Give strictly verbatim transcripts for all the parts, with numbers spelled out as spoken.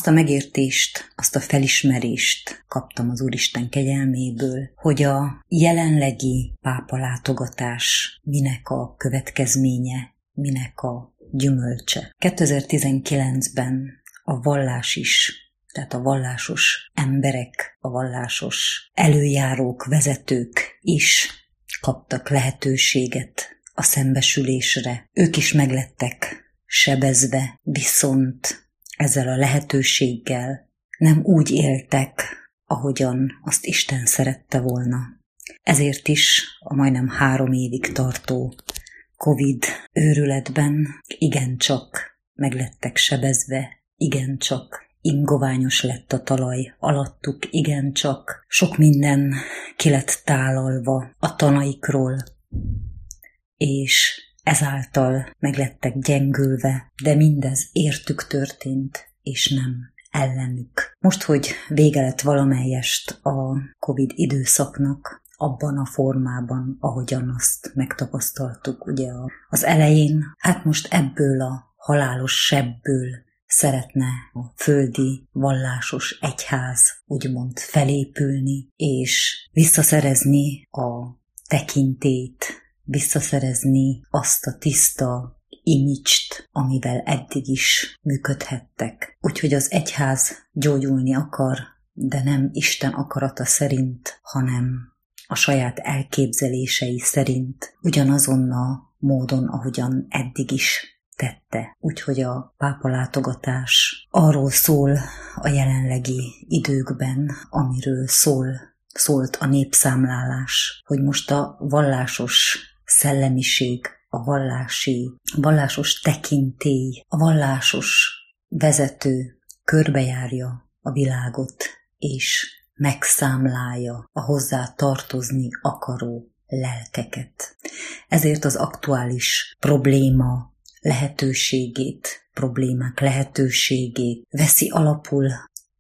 a megértést, azt a felismerést kaptam az Úristen kegyelméből, hogy a jelenlegi pápa látogatás minek a következménye, minek a gyümölcse. kétezer-tizenkilencben a vallás is, tehát a vallásos emberek, a vallásos előjárók, vezetők is kaptak lehetőséget a szembesülésre. Ők is meglettek sebezve, viszont ezzel a lehetőséggel nem úgy éltek, ahogyan azt Isten szerette volna. Ezért is a majdnem három évig tartó Covid őrületben igencsak meglettek sebezve, igencsak ingoványos lett a talaj alattuk, igencsak sok minden ki lett tálalva a tanaikról, és ezáltal meglettek gyengülve, de mindez értük történt, és nem ellenük. Most, hogy vége lett valamelyest a Covid időszaknak, abban a formában, ahogyan azt megtapasztaltuk ugye az elején, hát most ebből a halálos sebből szeretne a földi vallásos egyház úgymond felépülni, és visszaszerezni a tekintélyt, visszaszerezni azt a tiszta image-t, amivel eddig is működhettek. Úgyhogy az egyház gyógyulni akar, de nem Isten akarata szerint, hanem a saját elképzelései szerint, ugyanazon a módon, ahogyan eddig is tette. Úgyhogy a pápa látogatás arról szól a jelenlegi időkben, amiről szól, szólt a népszámlálás, hogy most a vallásos szellemiség, a vallási, vallásos tekintély, a vallásos vezető körbejárja a világot, és megszámlálja a hozzá tartozni akaró lelkeket. Ezért az aktuális probléma lehetőségét, problémák lehetőségét veszi alapul,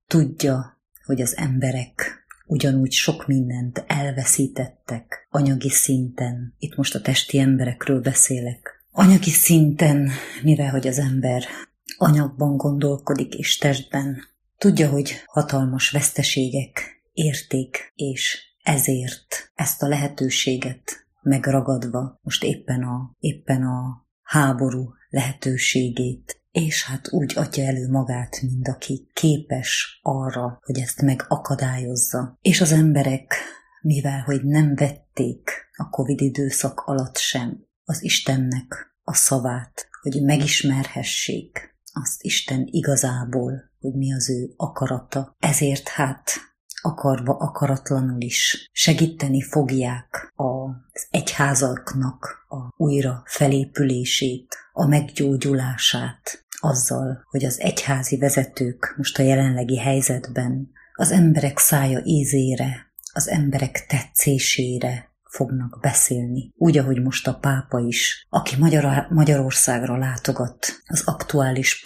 tudja, hogy az emberek ugyanúgy sok mindent elveszítettek anyagi szinten. Itt most a testi emberekről beszélek. Anyagi szinten, mivel hogy az ember anyagban gondolkodik és testben, tudja, hogy hatalmas veszteségek érték, és ezért ezt a lehetőséget megragadva, most éppen a, éppen a háború lehetőségét, és hát úgy adja elő magát, mint aki képes arra, hogy ezt megakadályozza. És az emberek, mivel hogy nem vették a Covid időszak alatt sem az Istennek a szavát, hogy megismerhessék azt Isten igazából, hogy mi az ő akarata, ezért hát akarva akaratlanul is segíteni fogják az egyházaknak a újra felépülését, a meggyógyulását, azzal, hogy az egyházi vezetők most a jelenlegi helyzetben az emberek szája ízére, az emberek tetszésére fognak beszélni. Úgy, ahogy most a pápa is, aki Magyar- Magyarországra látogat, az aktuális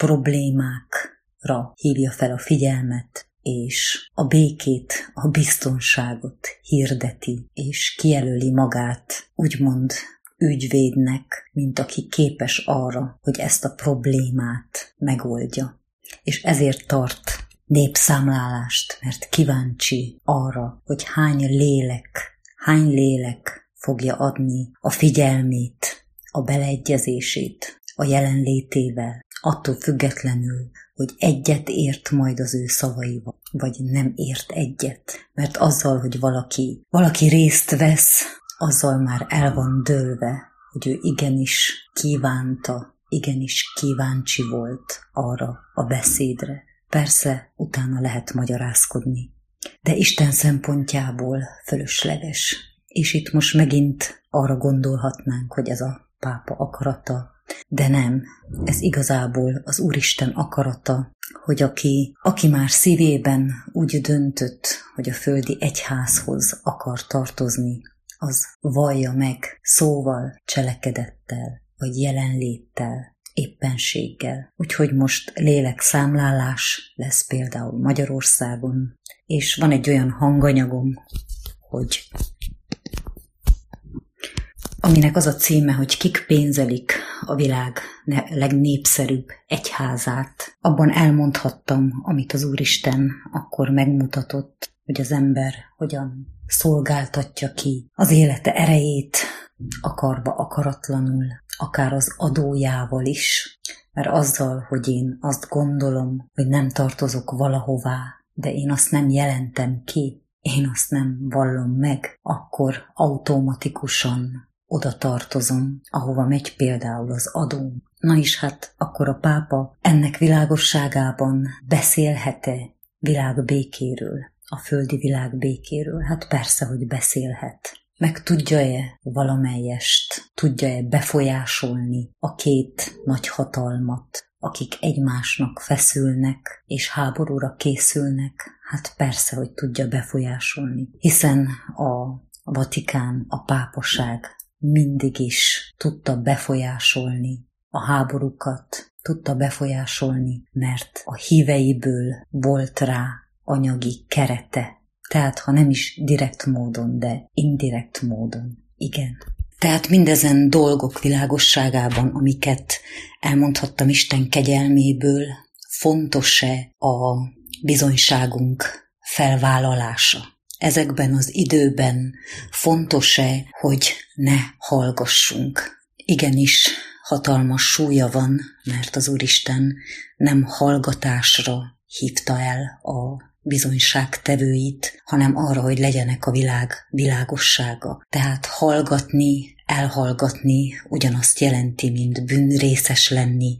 problémákra hívja fel a figyelmet, és a békét, a biztonságot hirdeti, és kijelöli magát, úgymond ügyvédnek, mint aki képes arra, hogy ezt a problémát megoldja. És ezért tart népszámlálást, mert kíváncsi arra, hogy hány lélek, hány lélek fogja adni a figyelmét, a beleegyezését a jelenlétével, attól függetlenül, hogy egyet ért majd az ő szavaival, vagy nem ért egyet. Mert azzal, hogy valaki, valaki részt vesz, azzal már el van dőlve, hogy ő igenis kívánta, igenis kíváncsi volt arra a beszédre. Persze, utána lehet magyarázkodni, de Isten szempontjából fölösleges. És itt most megint arra gondolhatnánk, hogy ez a pápa akarata, de nem, ez igazából az Úristen akarata, hogy aki, aki már szívében úgy döntött, hogy a földi egyházhoz akar tartozni, az vallja meg szóval, cselekedettel, vagy jelenléttel, éppenséggel. Úgyhogy most lélekszámlálás lesz például Magyarországon, és van egy olyan hanganyagom, hogy aminek az a címe, hogy Kik pénzelik a világ legnépszerűbb egyházát. Abban elmondhattam, amit az Úristen akkor megmutatott, hogy az ember hogyan szolgáltatja ki az élete erejét, akarva, akaratlanul, akár az adójával is, mert azzal, hogy én azt gondolom, hogy nem tartozok valahová, de én azt nem jelentem ki, én azt nem vallom meg, akkor automatikusan oda tartozom, ahova megy például az adó. Na is hát, akkor a pápa ennek világosságában beszélhet-e világbékéről, a földi világbékéről? Hát persze, hogy beszélhet. Meg tudja-e valamelyest, tudja-e befolyásolni a két nagy hatalmat, akik egymásnak feszülnek és háborúra készülnek? Hát persze, hogy tudja befolyásolni, hiszen a Vatikán, a pápaság mindig is tudta befolyásolni a háborúkat, tudta befolyásolni, mert a híveiből volt rá anyagi kerete. Tehát, ha nem is direkt módon, de indirekt módon. Igen. Tehát mindezen dolgok világosságában, amiket elmondhattam Isten kegyelméből, fontos-e a bizonyságunk felvállalása? Ezekben az időben fontos-e, hogy ne hallgassunk? Igenis, hatalmas súlya van, mert az Úristen nem hallgatásra hívta el a bizonyságtevőit, hanem arra, hogy legyenek a világ világossága. Tehát hallgatni, elhallgatni ugyanazt jelenti, mint bűnrészes lenni,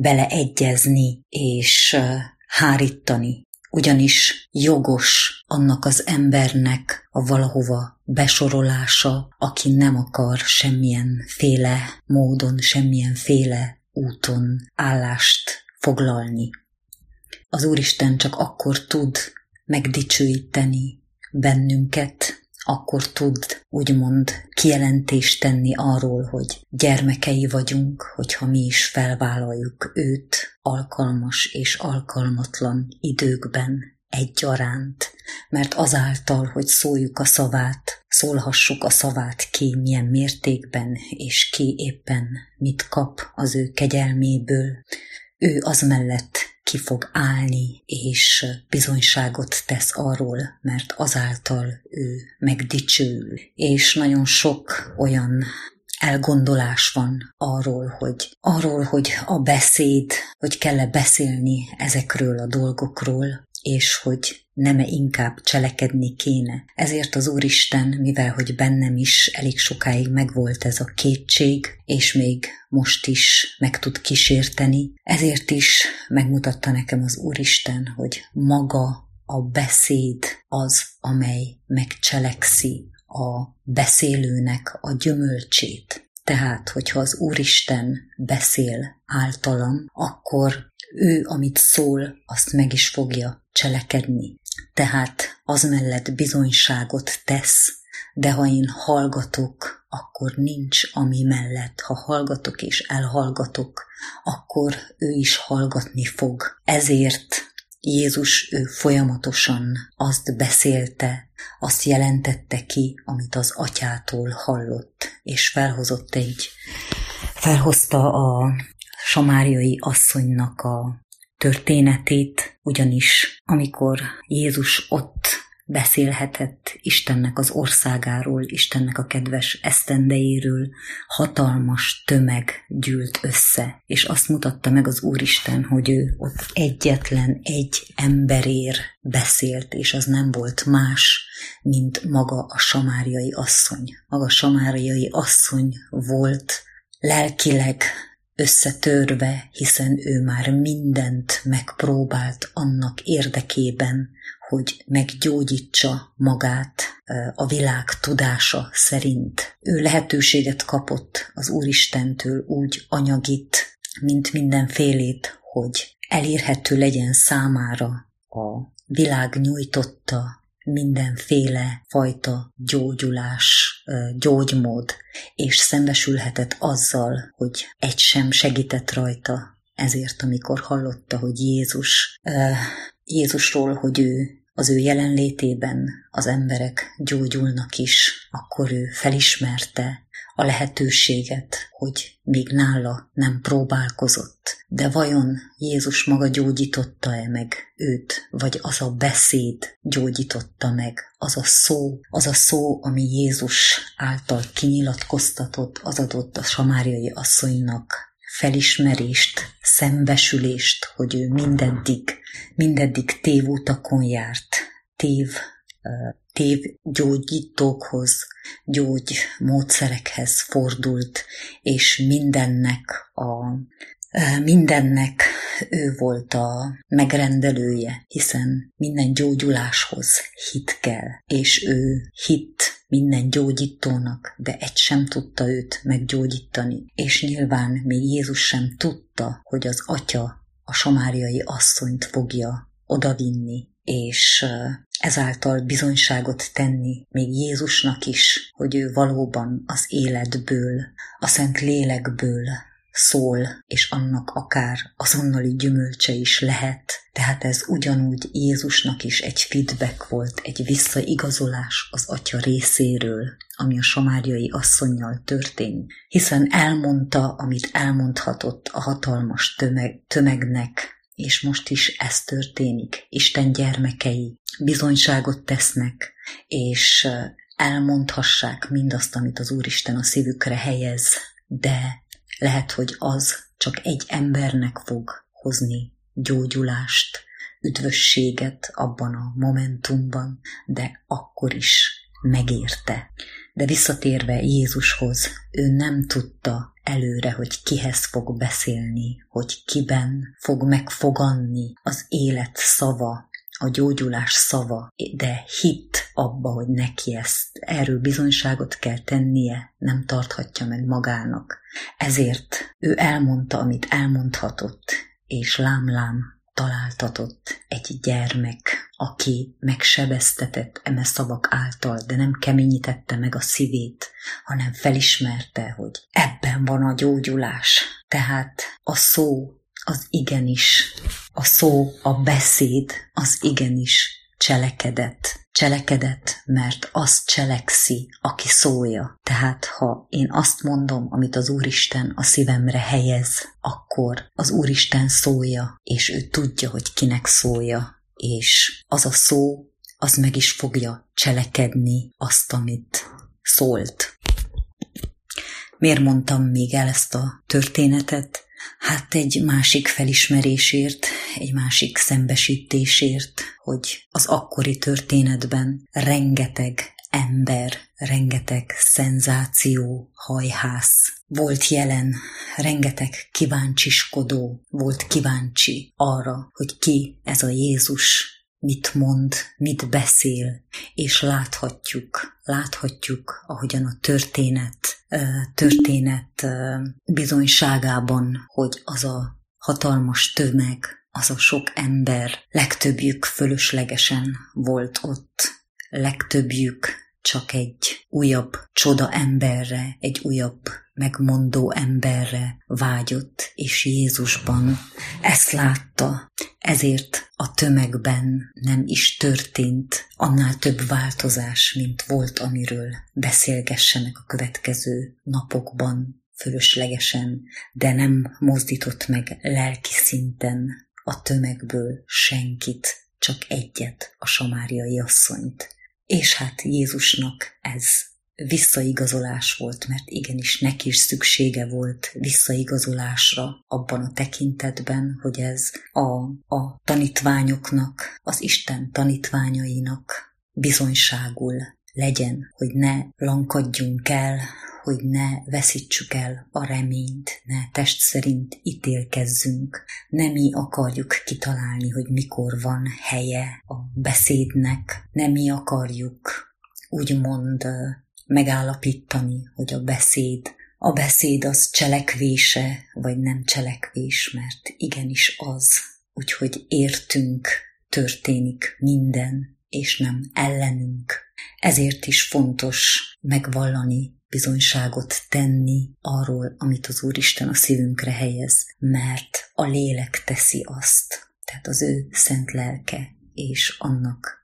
beleegyezni és hárítani. Ugyanis jogos annak az embernek a valahova besorolása, aki nem akar semmilyen féle módon, semmilyen féle úton állást foglalni. Az Úristen csak akkor tud megdicsőíteni bennünket, akkor tud úgymond kijelentést tenni arról, hogy gyermekei vagyunk, hogyha mi is felvállaljuk őt alkalmas és alkalmatlan időkben egyaránt, mert azáltal, hogy szóljuk a szavát, szólhassuk a szavát ki milyen mértékben, és ki éppen mit kap az ő kegyelméből, ő az mellett ki fog állni, és bizonyságot tesz arról, mert azáltal ő megdicsőül. És nagyon sok olyan elgondolás van arról, hogy, arról, hogy a beszéd, hogy kell-e beszélni ezekről a dolgokról, és hogy nem-e inkább cselekedni kéne. Ezért az Úristen, mivel hogy bennem is elég sokáig megvolt ez a kétség, és még most is meg tud kísérteni, ezért is megmutatta nekem az Úristen, hogy maga a beszéd az, amely megcselekszi a beszélőnek a gyümölcsét. Tehát, hogyha az Úristen beszél általam, akkor ő, amit szól, azt meg is fogja cselekedni. Tehát az mellett bizonyságot tesz, de ha én hallgatok, akkor nincs ami mellett. Ha hallgatok és elhallgatok, akkor ő is hallgatni fog. Ezért Jézus ő folyamatosan azt beszélte, azt jelentette ki, amit az atyától hallott, és felhozott egy, felhozta a samáriai asszonynak a történetét, ugyanis amikor Jézus ott beszélhetett Istennek az országáról, Istennek a kedves esztendejéről, hatalmas tömeg gyűlt össze, és azt mutatta meg az Úristen, hogy ő ott egyetlen egy emberér beszélt, és az nem volt más, mint maga a samáriai asszony. Maga a samáriai asszony volt lelkileg összetörve, hiszen ő már mindent megpróbált annak érdekében, hogy meggyógyítsa magát a világ tudása szerint. Ő lehetőséget kapott az Úristentől úgy anyagit, mint mindenfélét, hogy elérhető legyen számára a világ nyújtotta mindenféle fajta gyógyulás, gyógymód, és szembesülhetett azzal, hogy egy sem segített rajta. Ezért, amikor hallotta, hogy Jézus, Jézusról, hogy ő az ő jelenlétében az emberek gyógyulnak is, akkor ő felismerte a lehetőséget, hogy még nála nem próbálkozott. De vajon Jézus maga gyógyította-e meg őt, vagy az a beszéd gyógyította meg, az a szó, az a szó, ami Jézus által kinyilatkoztatott, az adott a samáriai asszonynak felismerést, szembesülést, hogy ő mindeddig, mindeddig tévútakon járt, tév, tévgyógyítókhoz, gyógymódszerekhez fordult, és mindennek a Mindennek ő volt a megrendelője, hiszen minden gyógyuláshoz hit kell, és ő hitt minden gyógyítónak, de egy sem tudta őt meggyógyítani. És nyilván még Jézus sem tudta, hogy az atya a samáriai asszonyt fogja odavinni, és ezáltal bizonyságot tenni még Jézusnak is, hogy ő valóban az életből, a Szent Lélekből szól, és annak akár azonnali gyümölcse is lehet. Tehát ez ugyanúgy Jézusnak is egy feedback volt, egy visszaigazolás az atya részéről, ami a samáriai asszonnyal történt, hiszen elmondta, amit elmondhatott a hatalmas tömeg, tömegnek, és most is ez történik. Isten gyermekei bizonyságot tesznek, és elmondhassák mindazt, amit az Úristen a szívükre helyez, de lehet, hogy az csak egy embernek fog hozni gyógyulást, üdvösséget abban a momentumban, de akkor is megérte. De visszatérve Jézushoz, ő nem tudta előre, hogy kihez fog beszélni, hogy kiben fog megfoganni az élet szava, a gyógyulás szava, de hitt abba, hogy neki ezt, erről bizonyságot kell tennie, nem tarthatja meg magának. Ezért ő elmondta, amit elmondhatott, és lám-lám találtatott egy gyermek, aki megsebeztetett eme szavak által, de nem keményítette meg a szívét, hanem felismerte, hogy ebben van a gyógyulás. Tehát a szó az igenis, a szó, a beszéd az igenis cselekedet. Cselekedet, mert azt cselekszi, aki szólja. Tehát ha én azt mondom, amit az Úristen a szívemre helyez, akkor az Úristen szólja, és ő tudja, hogy kinek szólja. És az a szó, az meg is fogja cselekedni azt, amit szólt. Miért mondtam még el ezt a történetet? Hát egy másik felismerésért, egy másik szembesítésért, hogy az akkori történetben rengeteg ember, rengeteg szenzáció, hajhász volt jelen, rengeteg kíváncsiskodó volt kíváncsi arra, hogy ki ez a Jézus, mit mond, mit beszél, és láthatjuk, láthatjuk, ahogyan a történet, történet bizonyságában, hogy az a hatalmas tömeg, az a sok ember, legtöbbjük fölöslegesen volt ott, legtöbbjük csak egy újabb csoda emberre, egy újabb megmondó emberre vágyott, és Jézusban ezt látta. Ezért a tömegben nem is történt annál több változás, mint volt, amiről beszélgessenek a következő napokban fölöslegesen, de nem mozdított meg lelki szinten a tömegből senkit, csak egyet, a samáriai asszonyt. És hát Jézusnak ez visszaigazolás volt, mert igenis neki is szüksége volt visszaigazolásra abban a tekintetben, hogy ez a, a tanítványoknak, az Isten tanítványainak bizonyságul legyen, hogy ne lankadjunk el, hogy ne veszítsük el a reményt, ne test szerint ítélkezzünk, ne mi akarjuk kitalálni, hogy mikor van helye a beszédnek, ne mi akarjuk úgymond megállapítani, hogy a beszéd, a beszéd az cselekvése, vagy nem cselekvés, mert igenis az, úgyhogy értünk történik minden, és nem ellenünk. Ezért is fontos megvallani, bizonyságot tenni arról, amit az Úristen a szívünkre helyez, mert a lélek teszi azt, tehát az ő szent lelke, és annak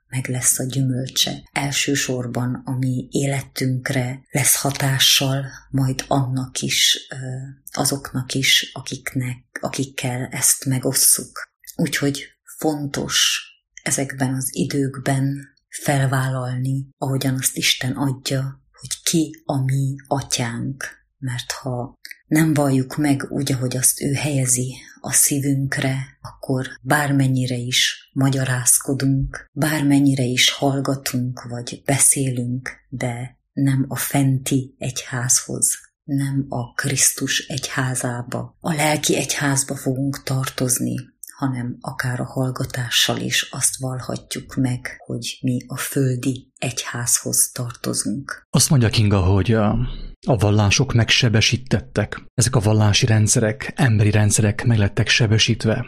meg lesz a gyümölcse. Elsősorban a mi életünkre lesz hatással, majd annak is, azoknak is, akiknek, akikkel ezt megosszuk. Úgyhogy fontos ezekben az időkben felvállalni, ahogyan azt Isten adja, hogy ki a mi atyánk. Mert ha nem valljuk meg úgy, ahogy azt ő helyezi a szívünkre, akkor bármennyire is magyarázkodunk, bármennyire is hallgatunk vagy beszélünk, de nem a fenti egyházhoz, nem a Krisztus egyházába, a lelki egyházba fogunk tartozni, hanem akár a hallgatással is azt vallhatjuk meg, hogy mi a földi egyházhoz tartozunk. Azt mondja Kinga, hogy a, a vallások megsebesítettek. Ezek a vallási rendszerek, emberi rendszerek meg lettek sebesítve.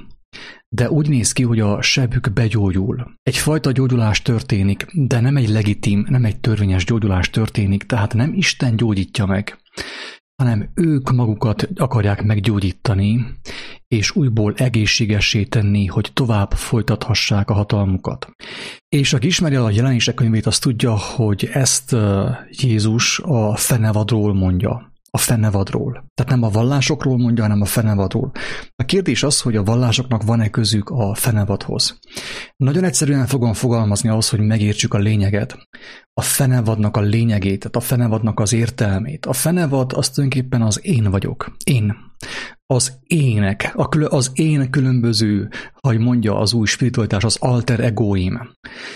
De úgy néz ki, hogy a sebük begyógyul. Egyfajta gyógyulás történik, de nem egy legitim, nem egy törvényes gyógyulás történik, tehát nem Isten gyógyítja meg, hanem ők magukat akarják meggyógyítani, és újból egészségessé tenni, hogy tovább folytathassák a hatalmukat. És aki ismeri a Jelenések könyvét, az tudja, hogy ezt Jézus a fenevadról mondja. A fenevadról. Tehát nem a vallásokról mondja, hanem a fenevadról. A kérdés az, hogy a vallásoknak van-e közük a fenevadhoz. Nagyon egyszerűen fogom fogalmazni ahhoz, hogy megértsük a lényeget. A fenevadnak a lényegét, tehát a fenevadnak az értelmét. A fenevad az tulajdonképpen az én vagyok. Én. Az ének, az én különböző, ahogy mondja az új spiritualitás, az alter egoim.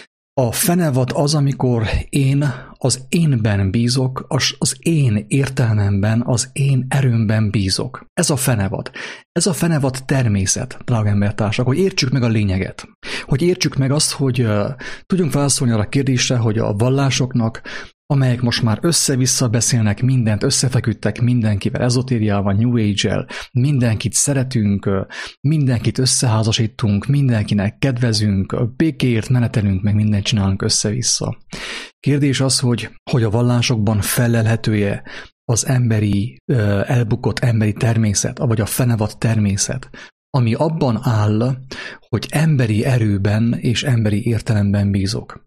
A fenevad az, amikor én az énben bízok, az, az én értelmemben, az én erőmben bízok. Ez a fenevad. Ez a fenevad természet, drága embertársak, hogy értsük meg a lényeget. Hogy értsük meg azt, hogy uh, tudjunk válaszolni arra a kérdésre, hogy a vallásoknak, amelyek most már össze-vissza beszélnek mindent, összefeküdtek mindenkivel, ezotériával, New Age-el, mindenkit szeretünk, mindenkit összeházasítunk, mindenkinek kedvezünk, békéért menetelünk, meg mindent csinálunk össze-vissza. Kérdés az, hogy, hogy a vallásokban felelhető-e az emberi, elbukott emberi természet, vagy a fenevad természet, ami abban áll, hogy emberi erőben és emberi értelemben bízok.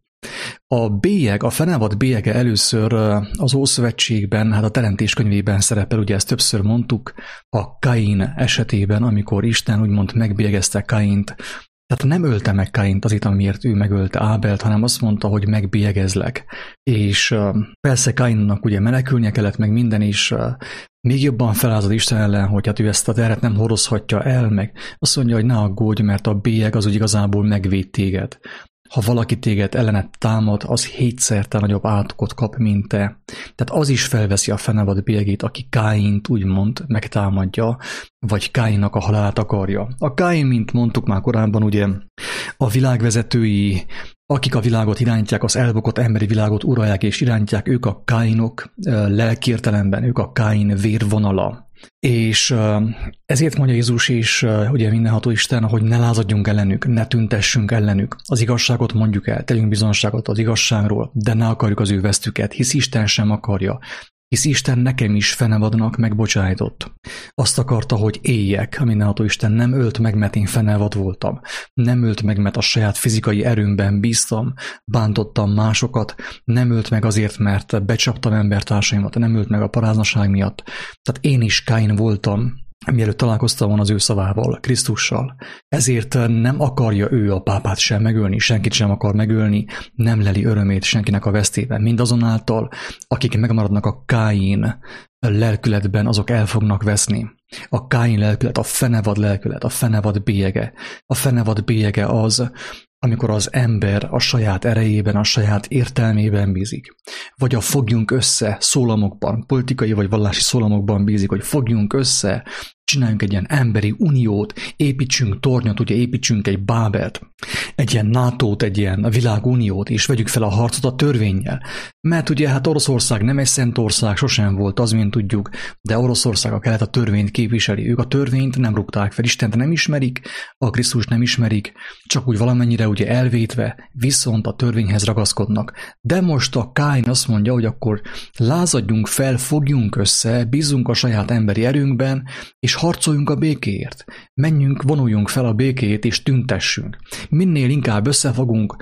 A bélyeg, a fenevad bélyege először az Ószövetségben, hát a Teremtés könyvében szerepel, ugye ezt többször mondtuk, a Kain esetében, amikor Isten úgymond megbélyegezte Kaint. Tehát nem ölte meg Kaint azért, amiért ő megölte Ábelt, hanem azt mondta, hogy megbélyegezlek. És persze Kainnak ugye menekülnie kellett meg minden, és még jobban felázad Isten ellen, hogy hát ő ezt a terhet nem hordozhatja el, meg azt mondja, hogy ne aggódj, mert a bélyeg az úgy igazából megvéd téged. Ha valaki téged ellenet támad, az hétszerte nagyobb átokot kap, mint te. Tehát az is felveszi a fenevad bélyegét, aki Káint úgymond megtámadja, vagy Káinnak a halálát akarja. A Káin, mint mondtuk már korábban, ugye a világvezetői, akik a világot irányítják, az elbukott emberi világot uralják és irányítják, ők a Káinok lelkiértelemben, ők a Káin vérvonala. És ezért mondja Jézus is, ugye mindenható Isten, hogy ne lázadjunk ellenük, ne tüntessünk ellenük. Az igazságot mondjuk el, tegyünk bizonságot az igazságról, de ne akarjuk az ő vesztüket, hisz Isten sem akarja. Hisz Isten nekem is fenevadnak megbocsájtott. Azt akarta, hogy éljek, a mindenható Isten nem ölt meg, mert én fenevad voltam. Nem ölt meg, mert a saját fizikai erőmben bíztam, bántottam másokat, nem ölt meg azért, mert becsaptam embertársaimat, nem ölt meg a paráznaság miatt. Tehát én is Káin voltam, mielőtt találkoztam volna az ő szavával, Krisztussal. Ezért nem akarja ő a pápát sem megölni, senkit sem akar megölni, nem leli örömét senkinek a vesztében. Mindazonáltal, akik megmaradnak a Káin lelkületben, azok el fognak veszni. A Káin lelkület, a fenevad lelkület, a fenevad bélyege. A fenevad bélyege az, amikor az ember a saját erejében, a saját értelmében bízik. Vagy a fogjunk össze szólamokban, politikai vagy vallási szólamokban bízik, hogy fogjunk össze, csináljunk egy ilyen emberi uniót, építsünk tornyot, ugye építsünk egy Bábelt, egy ilyen nátót, egy ilyen világuniót, és vegyük fel a harcot a törvénnyel. Mert ugye hát Oroszország nem egy szent ország, sosem volt az, mint tudjuk, de Oroszország a kelet a törvényt képviseli. Ők a törvényt nem rúgták fel, Istent nem ismerik, a Krisztust nem ismerik, csak úgy valamennyire ugye elvétve, viszont a törvényhez ragaszkodnak. De most a Káin azt mondja, hogy akkor lázadjunk fel, fogjunk össze, bízzunk a saját emberi erőnkben, és harcoljunk a békéért. Menjünk, vonuljunk fel a békét, és tüntessünk. Minél inkább összefogunk,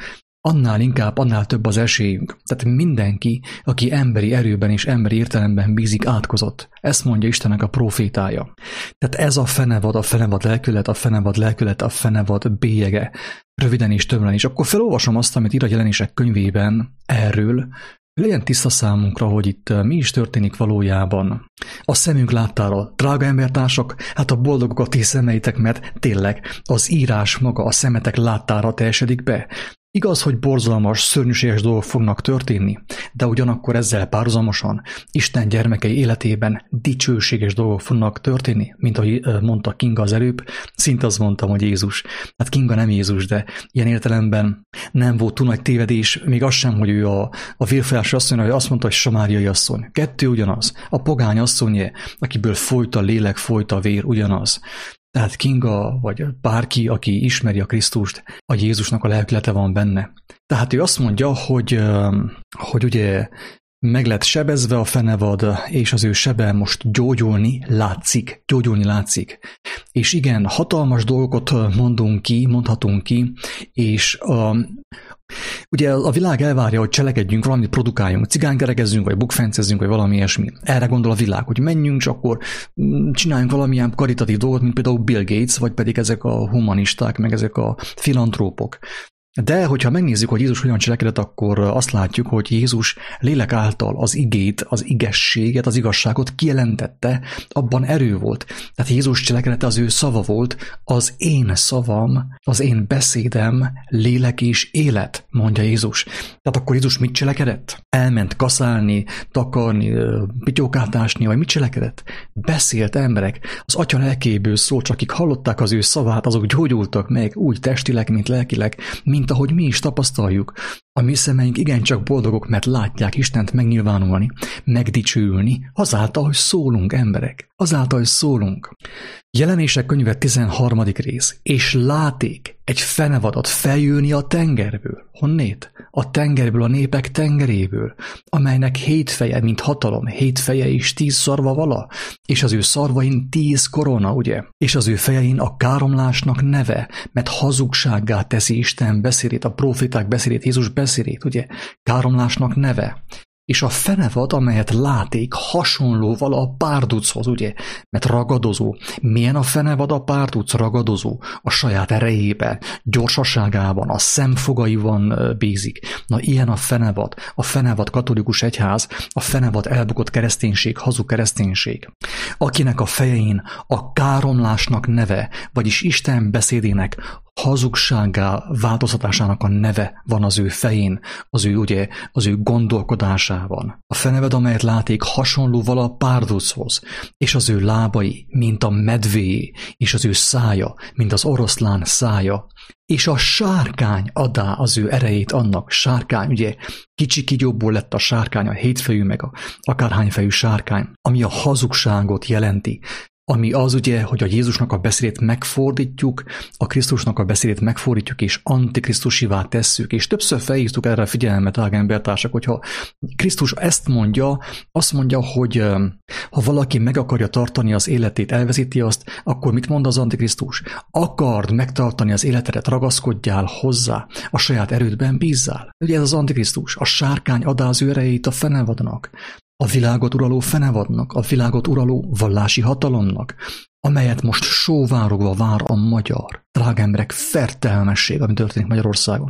annál inkább, annál több az esélyünk. Tehát mindenki, aki emberi erőben és emberi értelemben bízik, átkozott. Ezt mondja Istennek a profétája. Tehát ez a fenevad, a fenevad lelkület, a fenevad lelkület, a fenevad bélyege. Röviden és többen is. Akkor felolvasom azt, amit ír a Jelenések könyvében erről, legyen tiszta számunkra, hogy itt mi is történik valójában. A szemünk láttára, drága embertársak, hát a boldogok a ti szemeitek, mert tényleg az írás maga a szemetek láttára teljesedik be. Igaz, hogy borzalmas, szörnyűséges dolgok fognak történni, de ugyanakkor ezzel párhuzamosan Isten gyermekei életében dicsőséges dolgok fognak történni, mint ahogy mondta Kinga az előbb, szinte azt mondtam, hogy Jézus. Hát Kinga nem Jézus, de ilyen értelemben nem volt túl nagy tévedés, még az sem, hogy ő a, a vérfolyásos asszony, hogy azt mondta, hogy samáriai asszony. Kettő ugyanaz. A pogány asszony, akiből folyt a lélek, folyt a vér, ugyanaz. Tehát Kinga, vagy bárki, aki ismeri a Krisztust, a Jézusnak a lelkülete van benne. Tehát ő azt mondja, hogy, hogy ugye meg lett sebezve a fenevad, és az ő sebe most gyógyulni látszik. Gyógyulni látszik. És igen, hatalmas dolgokat mondunk ki, mondhatunk ki, és a, ugye a világ elvárja, hogy cselekedjünk, valamit produkáljunk, cigánykerekezzünk, vagy bukfencezzünk, vagy valami ilyesmi. Erre gondol a világ, hogy menjünk, és akkor csináljunk valamilyen karitatív dolgot, mint például Bill Gates, vagy pedig ezek a humanisták, meg ezek a filantrópok. De, hogyha megnézzük, hogy Jézus hogyan cselekedett, akkor azt látjuk, hogy Jézus lélek által az igét, az igességet, az igazságot kijelentette, abban erő volt. Tehát Jézus cselekedete az ő szava volt, az én szavam, az én beszédem, lélek és élet, mondja Jézus. Tehát akkor Jézus mit cselekedett? Elment kaszálni, takarni, pityókát ásni, vagy mit cselekedett? Beszélt emberek. Az Atya lelkéből szólt, csak akik hallották az ő szavát, azok gyógyultak meg úgy testileg, mint lelkileg, mint mint ahogy mi is tapasztaljuk. A mi szemeink igencsak boldogok, mert látják Istent megnyilvánulni, megdicsőülni, azáltal, hogy szólunk, emberek. Azáltal, hogy szólunk. Jelenések könyve tizenharmadik rész. És láték egy fenevadat feljönni a tengerből. Honnét? A tengerből, a népek tengeréből, amelynek hét feje, mint hatalom, hét feje és tíz szarva vala, és az ő szarvain tíz korona, ugye? És az ő fejein a káromlásnak neve, mert hazugsággá teszi Isten beszédét, a proféták beszédét, Jézus beszédét, ugye? Káromlásnak neve. És a fenevad, amelyet láték, hasonló vala a párduchoz, ugye? Mert ragadozó. Milyen a fenevad a párduc? Ragadozó. A saját erejében, gyorsaságában, a szemfogaiban bízik. Na, ilyen a fenevad. A fenevad katolikus egyház, a fenevad elbukott kereszténység, hazug kereszténység. Akinek a fejein a káromlásnak neve, vagyis Isten beszédének hazugsággá változtatásának a neve van az ő fején, az ő, ugye, az ő gondolkodásában. A feneved, amelyet láték, hasonló vala a párduchoz, és az ő lábai, mint a medvéé, és az ő szája, mint az oroszlán szája, és a sárkány adá az ő erejét annak. Sárkány, ugye, kicsi kígyóból lett a sárkány, a hétfejű, meg a akárhányfejű sárkány, ami a hazugságot jelenti. Ami az ugye, hogy a Jézusnak a beszédét megfordítjuk, a Krisztusnak a beszédét megfordítjuk, és antikrisztusivá tesszük. És többször felhívtuk erre a figyelmet, drága embertársak, hogyha Krisztus ezt mondja, azt mondja, hogy ha valaki meg akarja tartani az életét, elvezíti azt, akkor mit mond az antikrisztus? Akard megtartani az életedet, ragaszkodjál hozzá, a saját erődben bízzál. Ugye ez az antikrisztus, a sárkány adá az ő erejét a fenevadnak. A világot uraló fenevadnak, a világot uraló vallási hatalomnak, amelyet most sóvárogva vár a magyar. Drága emberek, fertelmesség, ami történik Magyarországon.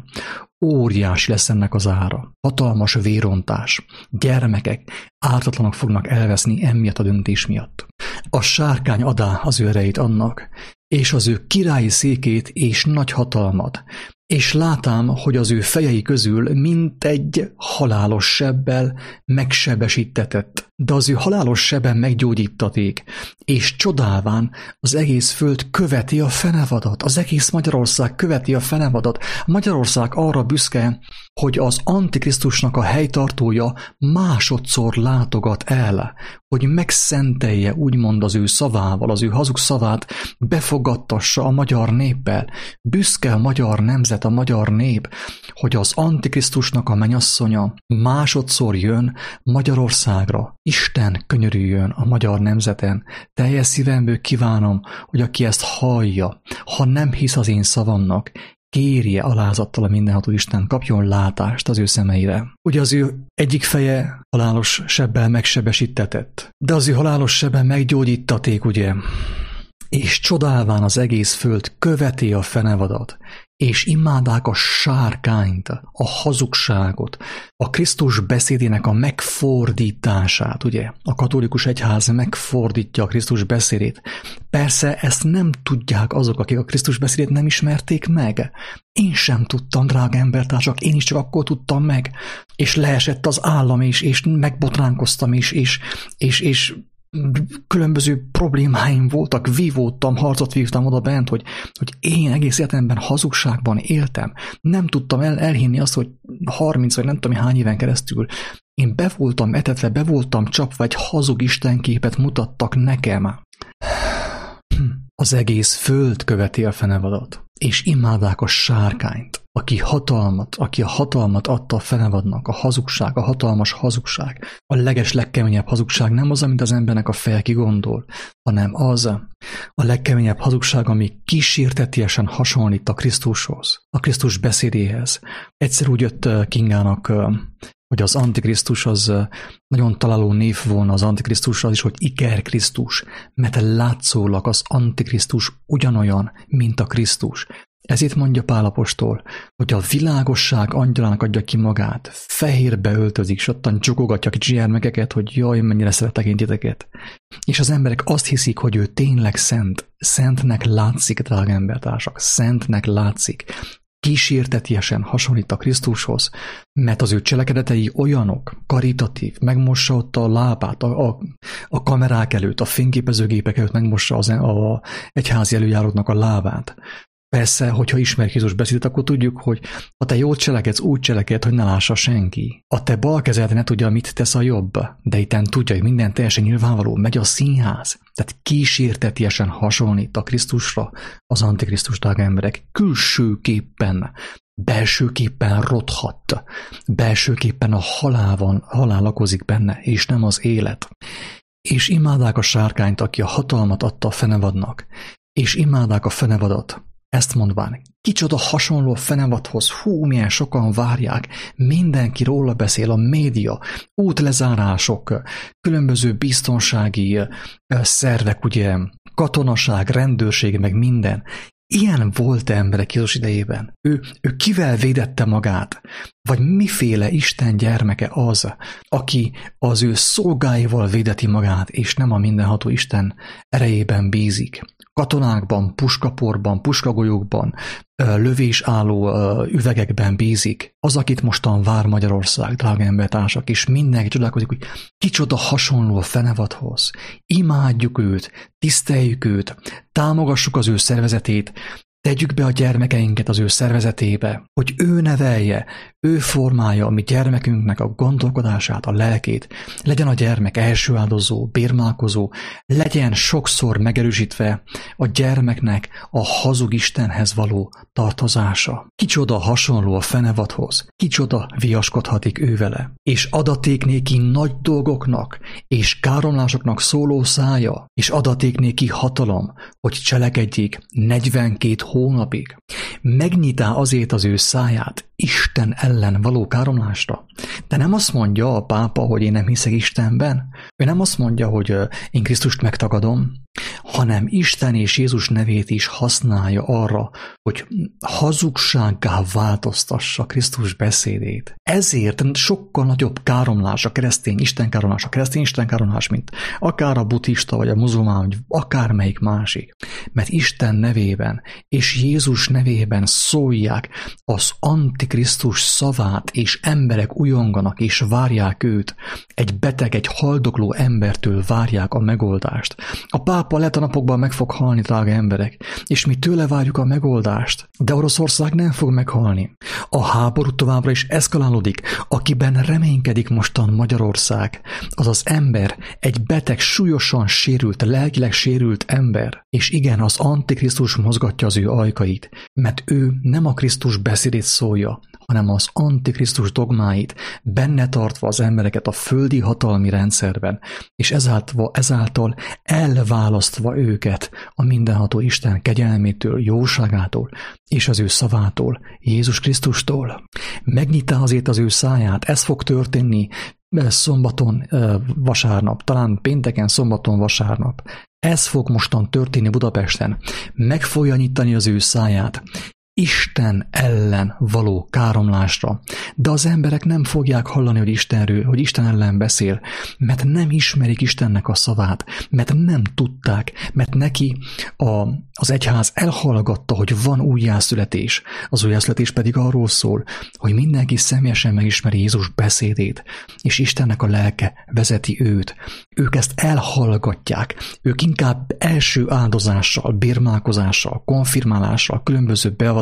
Óriási lesz ennek az ára. Hatalmas vérontás. Gyermekek, ártatlanok fognak elveszni emiatt a döntés miatt. A sárkány adá az ő erejét annak, és az ő királyi székét és nagy hatalmat, és látám, hogy az ő fejei közül mintegy halálos sebbel megsebesítetett, de az ő halálos sebben meggyógyítaték, és csodálván az egész föld követi a fenevadat, az egész Magyarország követi a fenevadat. Magyarország arra büszke, hogy az Antikrisztusnak a helytartója másodszor látogat el, hogy megszentelje úgymond az ő szavával, az ő hazug szavát, befogadtassa a magyar néppel. Büszke a magyar nemzet, a magyar nép, hogy az Antikrisztusnak a mennyasszonya másodszor jön Magyarországra. Isten könyörüljön a magyar nemzeten. Teljes szívemből kívánom, hogy aki ezt hallja, ha nem hisz az én szavamnak, kérje alázattal a mindenható Isten, kapjon látást az ő szemeire. Ugye az ő egyik feje halálos sebbel megsebesítetett, de az ő halálos sebben meggyógyítaték, ugye, és csodálván az egész föld követi a fenevadat, és imádák a sárkányt, a hazugságot, a Krisztus beszédének a megfordítását, ugye? A katolikus egyház megfordítja a Krisztus beszédét. Persze ezt nem tudják azok, akik a Krisztus beszédét nem ismerték meg. Én sem tudtam, drága embertársak, én is csak akkor tudtam meg. És leesett az állam is, és megbotránkoztam is, és, és, és különböző problémáim voltak, vívódtam, harcot vívtam oda bent, hogy, hogy én egész életemben hazugságban éltem. Nem tudtam el, elhinni azt, hogy harminc vagy nem tudom hány éven keresztül én be voltam etetve, be voltam csapva, egy hazug istenképet mutattak nekem. Az egész föld követi a fenevadat, és imádák a sárkányt, aki hatalmat, aki a hatalmat adta a fenevadnak, a hazugság, a hatalmas hazugság. A leges, legkeményebb hazugság nem az, amit az embernek a feje kigondol, hanem az a legkeményebb hazugság, ami kísértetiesen hasonlít a Krisztushoz, a Krisztus beszédéhez. Egyszer úgy jött Kingának, hogy az Antikrisztus az nagyon találó név volna az Antikrisztus, az is, hogy Iker Krisztus, mert látszólag az Antikrisztus ugyanolyan, mint a Krisztus. Ezért mondja Pál apostol, hogy a világosság angyalának adja ki magát, fehérbe öltözik, és ottan csukogatja a kicsi gyermekeket, hogy jaj, mennyire szeretek én titeket. És az emberek azt hiszik, hogy ő tényleg szent. Szentnek látszik, drága embertársak, szentnek látszik. Kísértetiesen hasonlít a Krisztushoz, mert az ő cselekedetei olyanok, karitatív, megmossa ott a lábát, a, a, a kamerák előtt, a fényképezőgépek előtt megmossa az a, egyházi előjáróknak a lábát. Persze, hogyha ismerjük Jézus beszédet, akkor tudjuk, hogy ha te jót cselekedsz, úgy cselekedj, hogy ne lássa senki. A te bal kezed ne tudja, mit tesz a jobb, de itten tudja, hogy minden teljesen nyilvánvaló, megy a színház. Tehát kísértetiesen hasonlít a Krisztusra az Antikrisztus, drága emberek. Külsőképpen, belsőképpen rothadt, belsőképpen a halál van, halál lakozik benne, és nem az élet. És imádák a sárkányt, aki a hatalmat adta a fenevadnak, és imádák a fenevadat. Ezt mondván, kicsoda hasonló a fenevadhoz, hú, milyen sokan várják, mindenki róla beszél, a média, útlezárások, különböző biztonsági szervek, ugye, katonaság, rendőrség, meg minden. Ilyen volt emberek Jézus idejében. Ő, ő kivel védette magát? Vagy miféle Isten gyermeke az, aki az ő szolgáival védeti magát, és nem a mindenható Isten erejében bízik? Katonákban, puskaporban, puskagolyókban, lövésálló üvegekben bízik. Az, akit mostan vár Magyarország, drága embertársak, és mindenki csodálkozik, hogy kicsoda hasonló a fenevadhoz. Imádjuk őt, tiszteljük őt, támogassuk az ő szervezetét, tegyük be a gyermekeinket az ő szervezetébe, hogy ő nevelje, ő formálja a mi gyermekünknek a gondolkodását, a lelkét. Legyen a gyermek elsőáldozó, bérmálkozó, legyen sokszor megerősítve a gyermeknek a hazug Istenhez való tartozása. Kicsoda hasonló a fenevadhoz, kicsoda viaskodhatik ő vele. És adaték néki nagy dolgoknak, és káromlásoknak szóló szája, és adaték néki hatalom, hogy cselekedjék negyvenkét hónapig. Megnyitá azért az ő száját Isten ellen való káromlásra. De nem azt mondja a pápa, hogy én nem hiszek Istenben. Ő nem azt mondja, hogy én Krisztust megtagadom, hanem Isten és Jézus nevét is használja arra, hogy hazugsággá változtassa Krisztus beszédét. Ezért sokkal nagyobb káromlás a keresztény istenkáromlás, a keresztény istenkáromlás, mint akár a buddhista, vagy a muzulmán, vagy akármelyik másik. Mert Isten nevében és Jézus nevében szólják az Antikrisztus szavát, és emberek ujonganak és várják őt. Egy beteg, egy haldokló embertől várják a megoldást. A pápa lehet a napokban meg fog halni, drága emberek, és mi tőle várjuk a megoldást, de Oroszország nem fog meghalni. A háború továbbra is eszkalálódik, akiben reménykedik mostan Magyarország. Az az ember, egy beteg, súlyosan sérült, lelkileg sérült ember, és igen, az Antikrisztus mozgatja az ő ajkait, mert ő nem a Krisztus beszédét szólja, hanem az Antikrisztus dogmáit, benne tartva az embereket a földi hatalmi rendszerben, és ezáltal, ezáltal elválasztva őket a mindenható Isten kegyelmétől, jóságától és az ő szavától, Jézus Krisztustól. Megnyitá azért az ő száját, ez fog történni szombaton, vasárnap, talán pénteken, szombaton, vasárnap. Ez fog mostan történni Budapesten. Meg fogja nyitani az ő száját Isten ellen való káromlásra. De az emberek nem fogják hallani, hogy Istenről, hogy Isten ellen beszél, mert nem ismerik Istennek a szavát, mert nem tudták, mert neki a, az egyház elhallgatta, hogy van újjászületés. Az újjászületés pedig arról szól, hogy mindenki személyesen megismeri Jézus beszédét, és Istennek a lelke vezeti őt. Ők ezt elhallgatják, ők inkább első áldozással, bérmálkozással, konfirmálással, különböző beavatásokkal,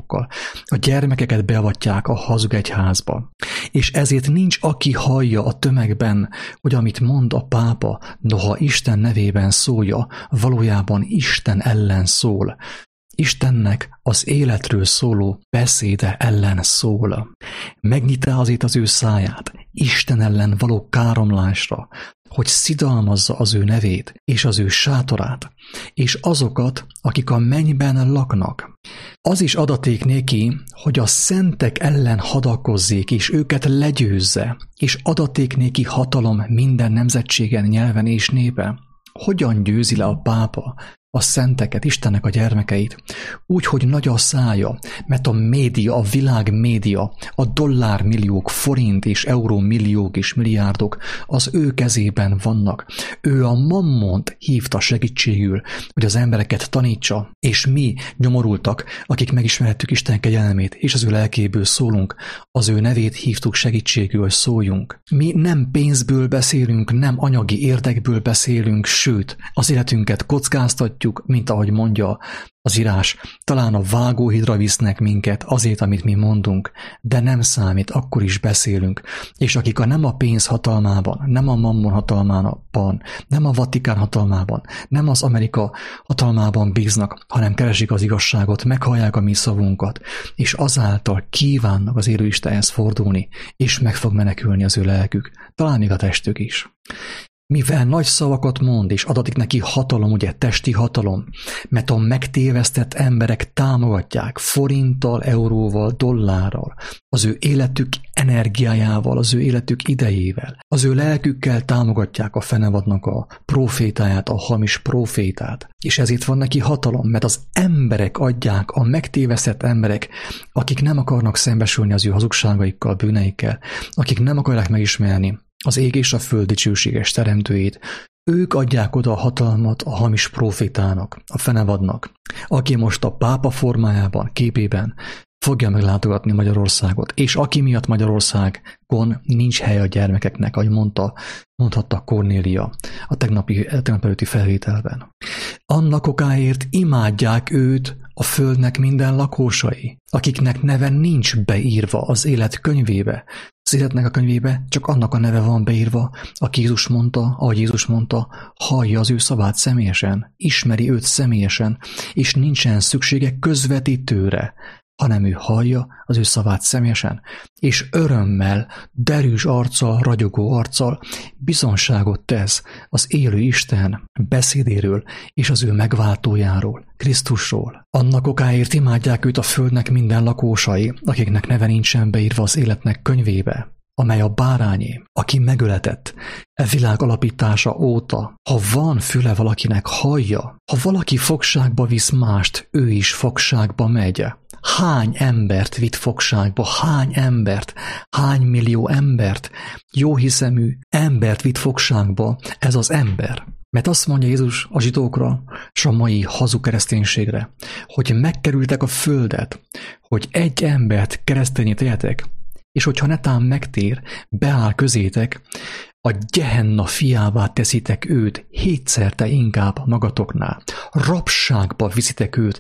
a gyermekeket beavatják a hazug egyházba. És ezért nincs, aki hallja a tömegben, hogy amit mond a pápa, noha Isten nevében szólja, valójában Isten ellen szól. Istennek az életről szóló beszéde ellen szól. Megnyitá azért az ő száját Isten ellen való káromlásra, hogy szidalmazza az ő nevét és az ő sátorát, és azokat, akik a mennyben laknak. Az is adaték néki, hogy a szentek ellen hadakozzék, és őket legyőzze, és adaték néki hatalom minden nemzetségen, nyelven és népen. Hogyan győzi le a pápa a szenteket, Istennek a gyermekeit? Úgy, hogy nagy a szája, mert a média, a világ média, a dollármilliók, forint és eurómilliók és milliárdok az ő kezében vannak. Ő a mammont hívta segítségül, hogy az embereket tanítsa, és mi nyomorultak, akik megismerhettük Isten kegyelmét, és az ő lelkéből szólunk, az ő nevét hívtuk segítségül, szóljunk. Mi nem pénzből beszélünk, nem anyagi érdekből beszélünk, sőt, az életünket kockáztatjuk, mint ahogy mondja az írás, talán a vágóhidra visznek minket azért, amit mi mondunk, de nem számít, akkor is beszélünk. És akik a nem a pénz hatalmában, nem a mammon hatalmában, nem a Vatikán hatalmában, nem az Amerika hatalmában bíznak, hanem keresik az igazságot, meghallják a mi szavunkat, és azáltal kívánnak az élő Istenhez fordulni, és meg fog menekülni az ő lelkük, talán még a testük is. Mivel nagy szavakat mond, és adatik neki hatalom, ugye testi hatalom, mert a megtévesztett emberek támogatják forinttal, euróval, dollárral, az ő életük energiájával, az ő életük idejével, az ő lelkükkel támogatják a fenevadnak a profétáját, a hamis profétát. És ezért van neki hatalom, mert az emberek adják, a megtévesztett emberek, akik nem akarnak szembesülni az ő hazugságaikkal, bűneikkel, akik nem akarják megismerni az ég és a föld dicsőséges teremtőjét, ők adják oda a hatalmat a hamis profétának, a fenevadnak, aki most a pápa formájában, képében fogja meglátogatni Magyarországot, és aki miatt Magyarországon nincs hely a gyermekeknek, ahogy mondta, mondhatta Kornélia a tegnapi, tegnap előtti felvételben. Annak okáért imádják őt a földnek minden lakósai, akiknek neve nincs beírva az élet könyvébe. Az életnek a könyvébe csak annak a neve van beírva, aki Jézus mondta, ahogy Jézus mondta, hallja az ő szavát személyesen, ismeri őt személyesen, és nincsen szüksége közvetítőre, hanem ő hallja az ő szavát személyesen, és örömmel, derűs arccal, ragyogó arccal bizonságot tesz az élő Isten beszédéről és az ő megváltójáról, Krisztusról. Annak okáért imádják őt a földnek minden lakósai, akiknek neve nincsen beírva az életnek könyvébe, amely a bárányé, aki megöletett e világ alapítása óta. Ha van füle valakinek, hallja. Ha valaki fogságba visz mást, ő is fogságba megy. Hány embert vitt fogságba, hány embert, hány millió embert, jóhiszemű embert vitt fogságba ez az ember. Mert azt mondja Jézus a zsidókra, és a mai hazug kereszténységre, hogy megkerültek a földet, hogy egy embert keresztényé tegyetek, és hogyha netán megtér, beáll közétek, a Gehenna fiává teszitek őt hétszerte inkább magatoknál. Rabságba viszitek őt,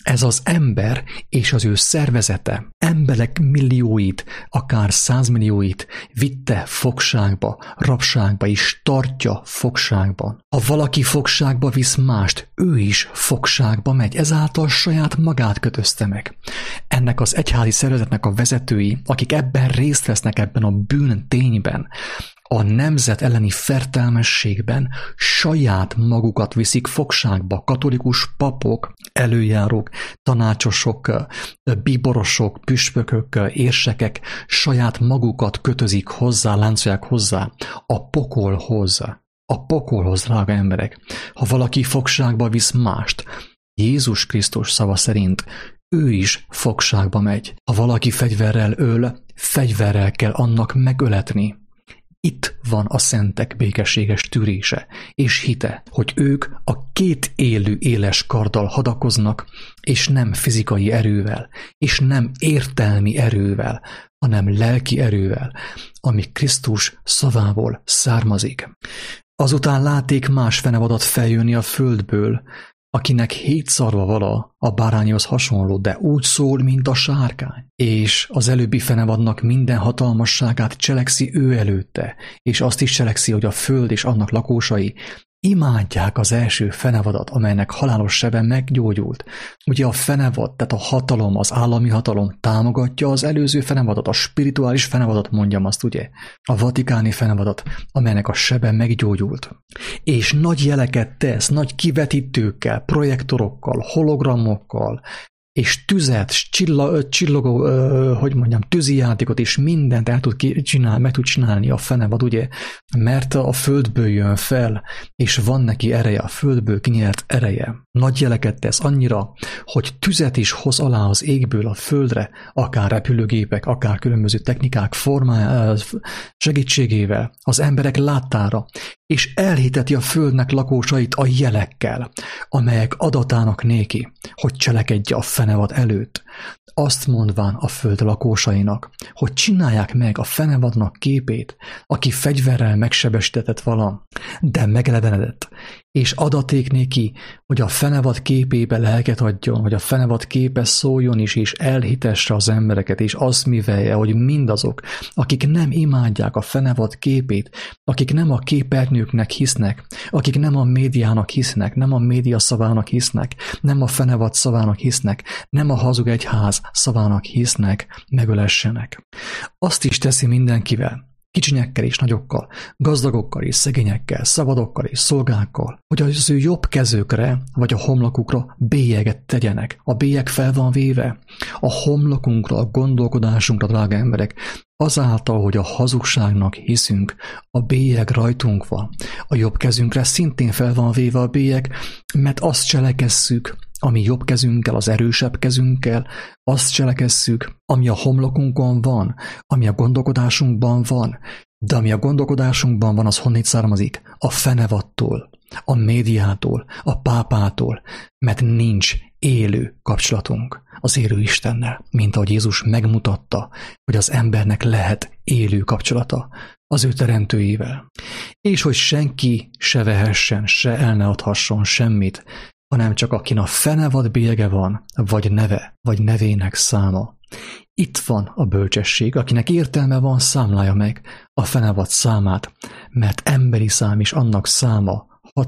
Ez az ember és az ő szervezete emberek millióit, akár százmillióit vitte fogságba, rabságba és tartja fogságban. Ha valaki fogságba visz mást, ő is fogságba megy, ezáltal saját magát kötözte meg. Ennek az egyházi szervezetnek a vezetői, akik ebben részt vesznek, ebben a bűn tényben, a nemzet elleni fertelmességben saját magukat viszik fogságba. Katolikus papok, előjárók, tanácsosok, bíborosok, püspökök, érsekek saját magukat kötözik hozzá, láncolják hozzá a pokolhoz. A pokolhoz, drága emberek. Ha valaki fogságba visz mást, Jézus Krisztus szava szerint ő is fogságba megy. Ha valaki fegyverrel öl, fegyverrel kell annak megöletni. Itt van a szentek békességes tűrése és hite, hogy ők a két élő éles karddal hadakoznak, és nem fizikai erővel, és nem értelmi erővel, hanem lelki erővel, ami Krisztus szavából származik. Azután látték más fenevadat feljönni a földből, akinek hét szarva vala, a bárányhoz hasonló, de úgy szól, mint a sárkány. És az előbbi fenevadnak minden hatalmasságát cselekszi ő előtte, és azt is cselekszi, hogy a föld és annak lakósai imádják az első fenevadat, amelynek halálos sebe meggyógyult. Ugye a fenevad, tehát a hatalom, az állami hatalom támogatja az előző fenevadat, a spirituális fenevadat, mondjam azt, ugye, a vatikáni fenevadat, amelynek a sebe meggyógyult. És nagy jeleket tesz, nagy kivetítőkkel, projektorokkal, hologramokkal, és tüzet, csilla, csillogó, ö, hogy mondjam, tűzi játékot, és mindent el tud csinálni, meg tud csinálni a fenevad, ugye, mert a földből jön fel, és van neki ereje, a földből kinyert ereje. Nagy jeleket tesz annyira, hogy tüzet is hoz alá az égből a földre, akár repülőgépek, akár különböző technikák formája, segítségével, az emberek láttára, és elhiteti a földnek lakósait a jelekkel, amelyek adatának néki, hogy cselekedje a fenevad előtt. Azt mondván a föld lakósainak, hogy csinálják meg a fenevadnak képét, aki fegyverrel megsebesítetett vala, de megelevenedett, és adaték néki, hogy a fenevad képébe lelket adjon, hogy a fenevad képe szóljon is, és elhitesse az embereket, és azt mivelje, hogy mindazok, akik nem imádják a fenevad képét, akik nem a képernyőknek hisznek, akik nem a médiának hisznek, nem a média szavának hisznek, nem a fenevad szavának hisznek, nem a hazug egyház szavának hisznek, megölessenek. Azt is teszi mindenkivel, kicsinyekkel és nagyokkal, gazdagokkal és szegényekkel, szabadokkal és szolgákkal, hogy az ő jobb kezükre vagy a homlokukra bélyeget tegyenek. A bélyeg fel van véve. A homlokunkra, a gondolkodásunkra, drága emberek, azáltal, hogy a hazugságnak hiszünk, a bélyeg rajtunk van. A jobb kezünkre szintén fel van véve a bélyeg, mert azt cselekesszük, ami jobb kezünkkel, az erősebb kezünkkel, azt cselekesszük, ami a homlokunkon van, ami a gondolkodásunkban van, de ami a gondolkodásunkban van, az honnét származik? A fenevattól, a médiától, a pápától, mert nincs élő kapcsolatunk az élő Istennel, mint ahogy Jézus megmutatta, hogy az embernek lehet élő kapcsolata az ő teremtőjével. És hogy senki se vehessen, se el ne adhasson semmit, hanem csak akin a fenevad bélyege van, vagy neve, vagy nevének száma. Itt van a bölcsesség, akinek értelme van, számlálja meg a fenevad számát, mert emberi szám is annak száma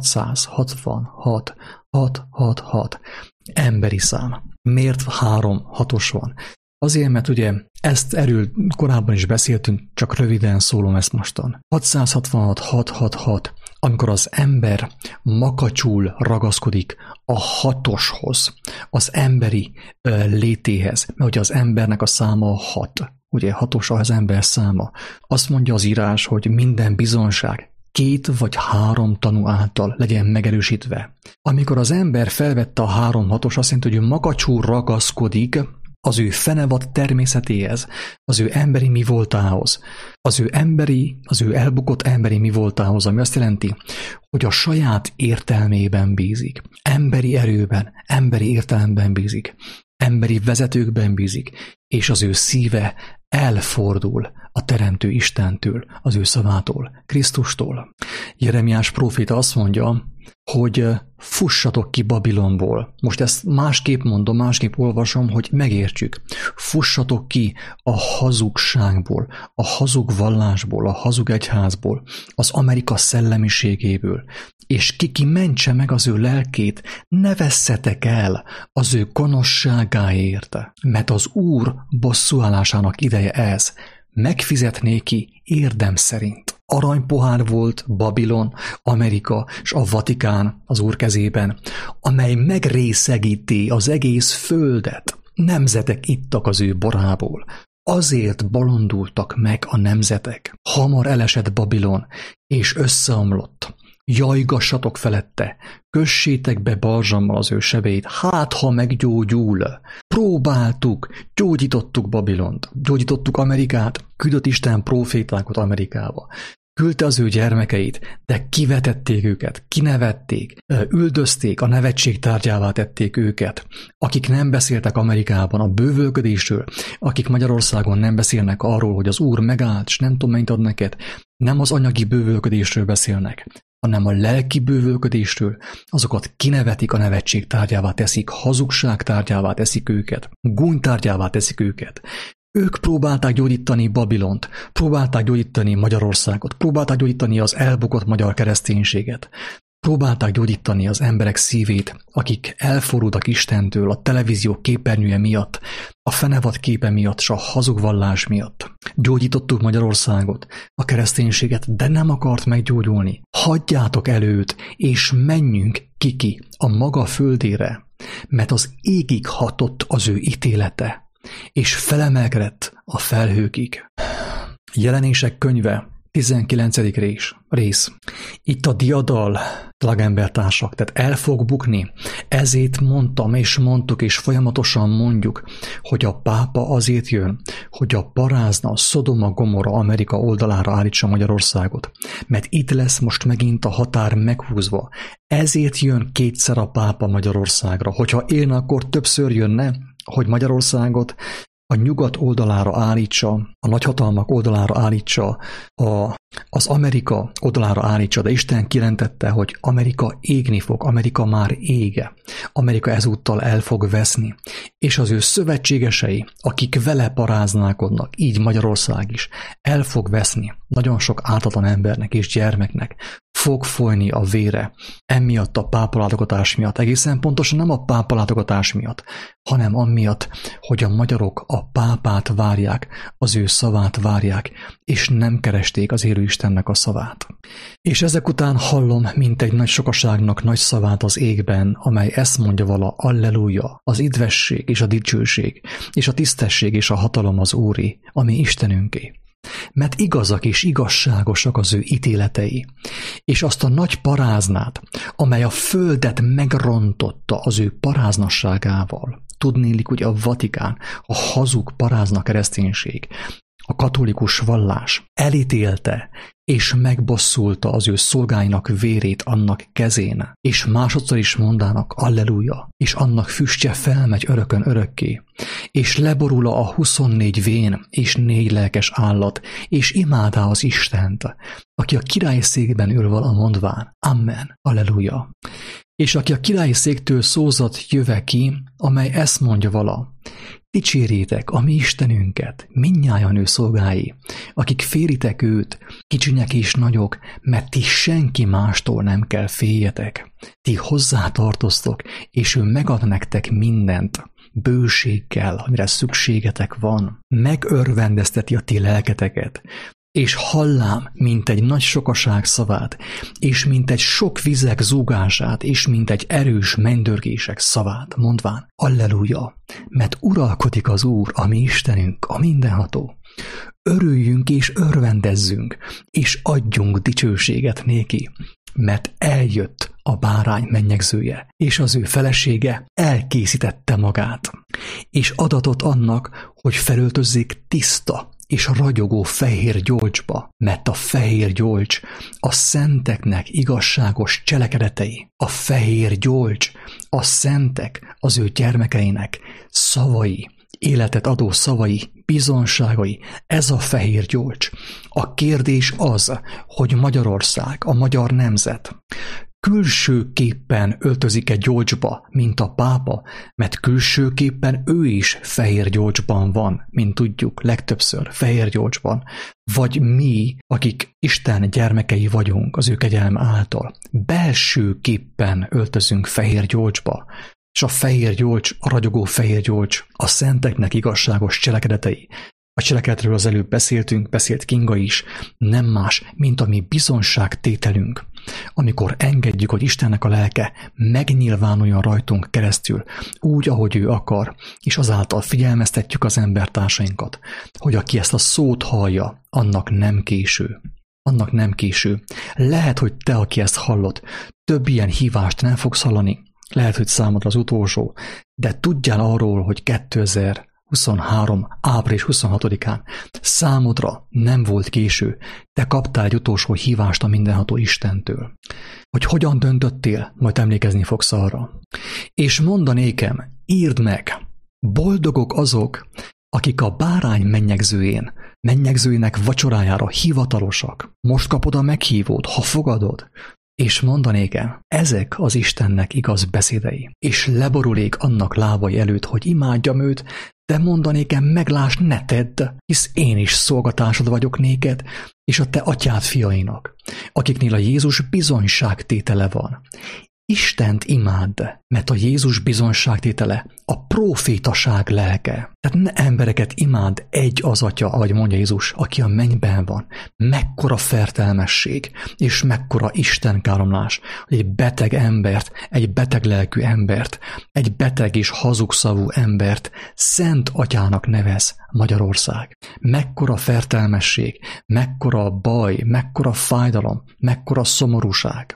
hatszázhatvanhat, hat hat hat, emberi szám. Miért három hatos van? Azért, mert ugye ezt erről korábban is beszéltünk, csak röviden szólom ezt mostan. hatszázhatvanhat, hat hat hat, amikor az ember makacsul ragaszkodik a hatoshoz, az emberi ö, létéhez, mert ugye az embernek a száma a hat, ugye hatos az ember száma. Azt mondja az írás, hogy minden bizonság két vagy három tanú által legyen megerősítve. Amikor az ember felvette a három hatos, azt jelenti, hogy ő makacsul ragaszkodik az ő fenevad természetéhez, az ő emberi mi voltához, az ő emberi, az ő elbukott emberi mi voltához, ami azt jelenti, hogy a saját értelmében bízik, emberi erőben, emberi értelemben bízik, emberi vezetőkben bízik, és az ő szíve elfordul a Teremtő Istentől, az ő szavától, Krisztustól. Jeremiás próféta azt mondja, hogy fussatok ki Babilonból. Most ezt másképp mondom, másképp olvasom, hogy megértsük. Fussatok ki a hazugságból, a hazug vallásból, a hazug egyházból, az Amerika szellemiségéből, és ki-ki mentse meg az ő lelkét, ne vesszetek el az ő gonoszságáért, mert az Úr bosszúállásának ideje ez, megfizetné ki érdem szerint. Aranypohár volt Babilon, Amerika és a Vatikán az Úr kezében, amely megrészegíti az egész földet. Nemzetek ittak az ő borából. Azért bolondultak meg a nemzetek. Hamar elesett Babilon, és összeomlott. Jajgassatok felette, kössétek be balzsammal az ő sebeit, hát ha meggyógyul. Próbáltuk, gyógyítottuk Babilont, gyógyítottuk Amerikát, küldött Isten prófétákat Amerikába. Küldte az ő gyermekeit, de kivetették őket, kinevették, üldözték, a nevetség tárgyává tették őket. Akik nem beszéltek Amerikában a bővölködésről, akik Magyarországon nem beszélnek arról, hogy az Úr megállt, és nem tudom, mennyit ad neked, nem az anyagi bővölködésről beszélnek, hanem a lelki bővölködésről, azokat kinevetik, a nevetség tárgyává teszik, hazugság tárgyává teszik őket, gúny tárgyává teszik őket. Ők próbálták gyógyítani Babilont, próbálták gyógyítani Magyarországot, próbálták gyógyítani az elbukott magyar kereszténységet, próbálták gyógyítani az emberek szívét, akik elforultak Istentől a televízió képernyője miatt, a fenevad képe miatt, és a hazug vallás miatt. Gyógyítottuk Magyarországot, a kereszténységet, de nem akart meggyógyulni. Hagyjátok előt, és menjünk kiki a maga földére, mert az égig hatott az ő ítélete, és felemelkedett a felhőkig. Jelenések könyve, tizenkilencedik rész. rész. Itt a diadal, tlagembertársak, tehát el fog bukni. Ezért mondtam, és mondtuk, és folyamatosan mondjuk, hogy a pápa azért jön, hogy a parázna, a Szodoma, Gomorra, Amerika oldalára állítsa Magyarországot. Mert itt lesz most megint a határ meghúzva. Ezért jön kétszer a pápa Magyarországra. Hogyha én, akkor többször jönne, hogy Magyarországot a nyugat oldalára állítsa, a nagyhatalmak oldalára állítsa, a, az Amerika oldalára állítsa, de Isten kijelentette, hogy Amerika égni fog, Amerika már ége. Amerika ezúttal el fog veszni, és az ő szövetségesei, akik vele paráználkodnak, így Magyarország is, el fog veszni. Nagyon sok ártatlan embernek és gyermeknek fog folyni a vére, emiatt a pápalátogatás miatt, egészen pontosan nem a pápalátogatás miatt, hanem amiatt, hogy a magyarok a pápát várják, az ő szavát várják, és nem keresték az élő Istennek a szavát. És ezek után hallom, mint egy nagy sokaságnak nagy szavát az égben, amely ezt mondja vala, alleluja, az idvesség és a dicsőség, és a tisztesség és a hatalom az Úré, ami Istenünké. Mert igazak és igazságosak az ő ítéletei, és azt a nagy paráznát, amely a földet megrontotta az ő paráznasságával, tudnélik, hogy a Vatikán, a hazug parázna kereszténység, a katolikus vallás elítélte és megbosszulta az ő szolgáinak vérét annak kezén, és másodszor is mondának alleluja, és annak füstje felmegy örökön örökké, és leborul a huszonnégy vén és négy lelkes állat, és imádá az Istent, aki a királyi székben ül vala mondván, amen, alleluja. És aki a királyi széktől szózat jöve ki, amely ezt mondja vala, dicsérjétek a mi Istenünket, mindnyájan ő szolgái, akik féritek őt, kicsinyek és nagyok, mert ti senki mástól nem kell féljetek. Ti hozzá tartoztok, és ő megad nektek mindent, bőséggel, amire szükségetek van. Megörvendezteti a ti lelketeket, és hallám, mint egy nagy sokaság szavát, és mint egy sok vizek zúgását, és mint egy erős mennydörgések szavát, mondván, alleluja, mert uralkodik az Úr, a mi Istenünk, a mindenható. Örüljünk és örvendezzünk, és adjunk dicsőséget néki, mert eljött a bárány mennyegzője, és az ő felesége elkészítette magát, és adatot annak, hogy felöltözzék tiszta és ragyogó fehér gyolcsba, mert a fehér gyolcs a szenteknek igazságos cselekedetei. A fehér gyolcs a szentek, az ő gyermekeinek szavai, életet adó szavai, bizonságai, ez a fehér gyolcs. A kérdés az, hogy Magyarország, a magyar nemzet külsőképpen öltözik-e gyolcsba, mint a pápa, mert külsőképpen ő is fehér gyolcsban van, mint tudjuk, legtöbbször fehér gyolcsban, vagy mi, akik Isten gyermekei vagyunk az ő kegyelme által, belsőképpen öltözünk fehér gyolcsba, és a fehér gyolcs, a ragyogó fehér gyolcs, a szenteknek igazságos cselekedetei. A cselekedetről az előbb beszéltünk, beszélt Kinga is, nem más, mint a mi bizonságtételünk, amikor engedjük, hogy Istennek a lelke megnyilvánuljon rajtunk keresztül, úgy, ahogy ő akar, és azáltal figyelmeztetjük az embertársainkat, hogy aki ezt a szót hallja, annak nem késő. Annak nem késő. Lehet, hogy te, aki ezt hallod, több ilyen hívást nem fogsz hallani, lehet, hogy számodra az utolsó, de tudjál arról, hogy kétezer-huszonhárom. április huszonhatodikán számodra nem volt késő, te kaptál egy utolsó hívást a mindenható Istentől. Hogy hogyan döntöttél, majd emlékezni fogsz arra. És mondanékem, írd meg, boldogok azok, akik a bárány mennyegzőjén, mennyegzőjének vacsorájára hivatalosak. Most kapod a meghívót, ha fogadod. És mondanékem, ezek az Istennek igaz beszédei, és leborulék annak lábai előtt, hogy imádjam őt, de mondanékem, meglásd, ne tedd, hisz én is szolgatásod vagyok néked, és a te atyád fiainak, akiknél a Jézus bizonyságtétele van. Istent imádd, mert a Jézus bizonyságtétele a prófétaság lelke. Tehát ne embereket imád, egy az Atya, ahogy mondja Jézus, aki a mennyben van. Mekkora fertelmesség, és mekkora istenkáromlás, hogy egy beteg embert, egy beteg lelkű embert, egy beteg és hazugszavú embert Szent Atyának nevez Magyarország. Mekkora fertelmesség, mekkora baj, mekkora fájdalom, mekkora szomorúság.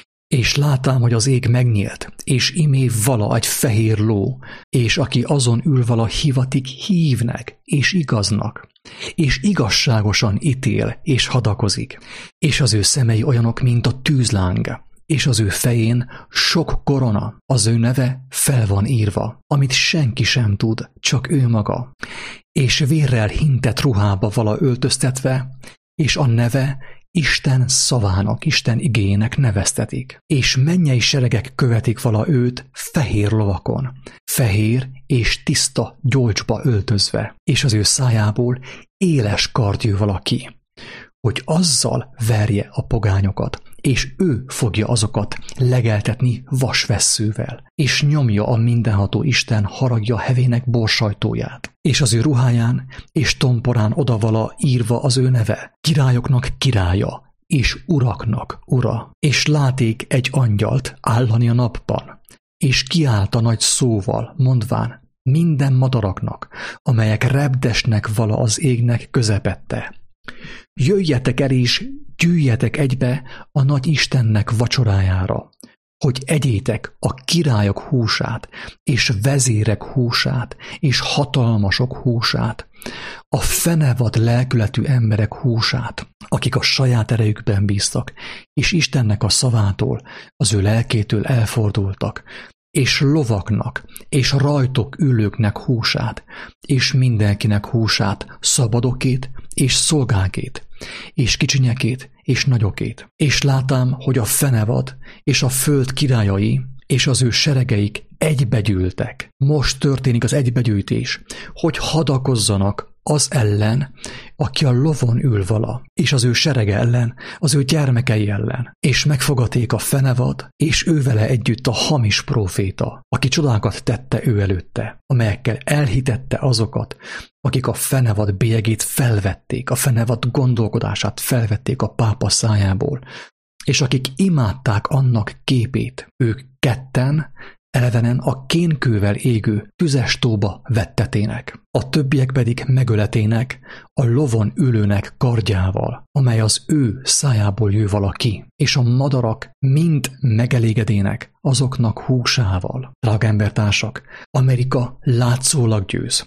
És látám, hogy az ég megnyílt, és imé vala egy fehér ló, és aki azon ül vala hivatik hívnek, és igaznak, és igazságosan ítél, és hadakozik, és az ő szemei olyanok, mint a tűzláng, és az ő fején sok korona, az ő neve fel van írva, amit senki sem tud, csak ő maga, és vérrel hintett ruhába vala öltöztetve, és a neve Isten szavának, Isten igéjének neveztetik, és mennyei seregek követik vala őt fehér lovakon, fehér és tiszta gyolcsba öltözve, és az ő szájából éles kard jő valaki, hogy azzal verje a pogányokat, és ő fogja azokat legeltetni vasvesszővel, és nyomja a mindenható Isten haragja hevének borsajtóját, és az ő ruháján és tomporán odavala írva az ő neve, királyoknak királya, és uraknak ura, és láték egy angyalt állani a napban, és kiállt a nagy szóval, mondván, minden madaraknak, amelyek repdesnek vala az égnek közepette. Jöjjetek el és gyűjjetek egybe a nagy Istennek vacsorájára, hogy egyétek a királyok húsát, és vezérek húsát, és hatalmasok húsát, a fenevad lelkületű emberek húsát, akik a saját erejükben bíztak, és Istennek a szavától, az ő lelkétől elfordultak, és lovaknak, és rajtok ülőknek húsát, és mindenkinek húsát, szabadokét, és szolgákét, és kicsinyekét, és nagyokét. És látám, hogy a fenevad, és a föld királyai, és az ő seregeik egybegyűltek. Most történik az egybegyűjtés, hogy hadakozzanak az ellen, aki a lovon ül vala, és az ő serege ellen, az ő gyermekei ellen, és megfogaték a fenevad, és ő vele együtt a hamis próféta, aki csodákat tette ő előtte, amelyekkel elhitette azokat, akik a fenevad bélyegét felvették, a fenevad gondolkodását felvették a pápa szájából, és akik imádták annak képét, ők ketten, elevenen a kénkővel égő tüzes tóba vettetének, a többiek pedig megöletének a lovon ülőnek kardjával, amely az ő szájából jő valaki, és a madarak mind megelégedének azoknak húsával. Drága embertársak, Amerika látszólag győz.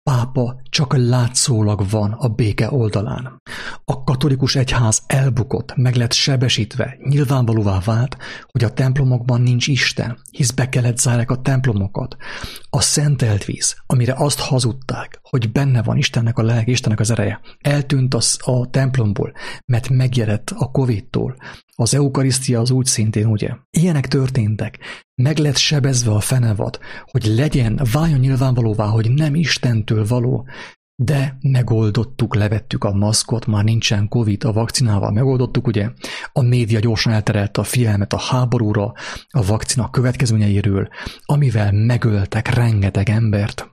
pápa csak látszólag van a béke oldalán. A katolikus egyház elbukott, meg lett sebesítve, nyilvánvalóvá vált, hogy a templomokban nincs Isten, hisz be kellett zárják a templomokat. A szentelt víz, amire azt hazudták, hogy benne van Istennek a lelke, Istennek az ereje, eltűnt az a templomból, mert megjelent a Covid-tól. Az eukarisztia az úgy szintén, ugye? Ilyenek történtek. Meg lett sebezve a fenevad, hogy legyen, váljon nyilvánvalóvá, hogy nem Istentől való, de megoldottuk, levettük a maszkot, már nincsen Covid, a vakcinával megoldottuk, ugye? A média gyorsan elterelte a figyelmet a háborúra, a vakcina következményeiről, amivel megöltek rengeteg embert.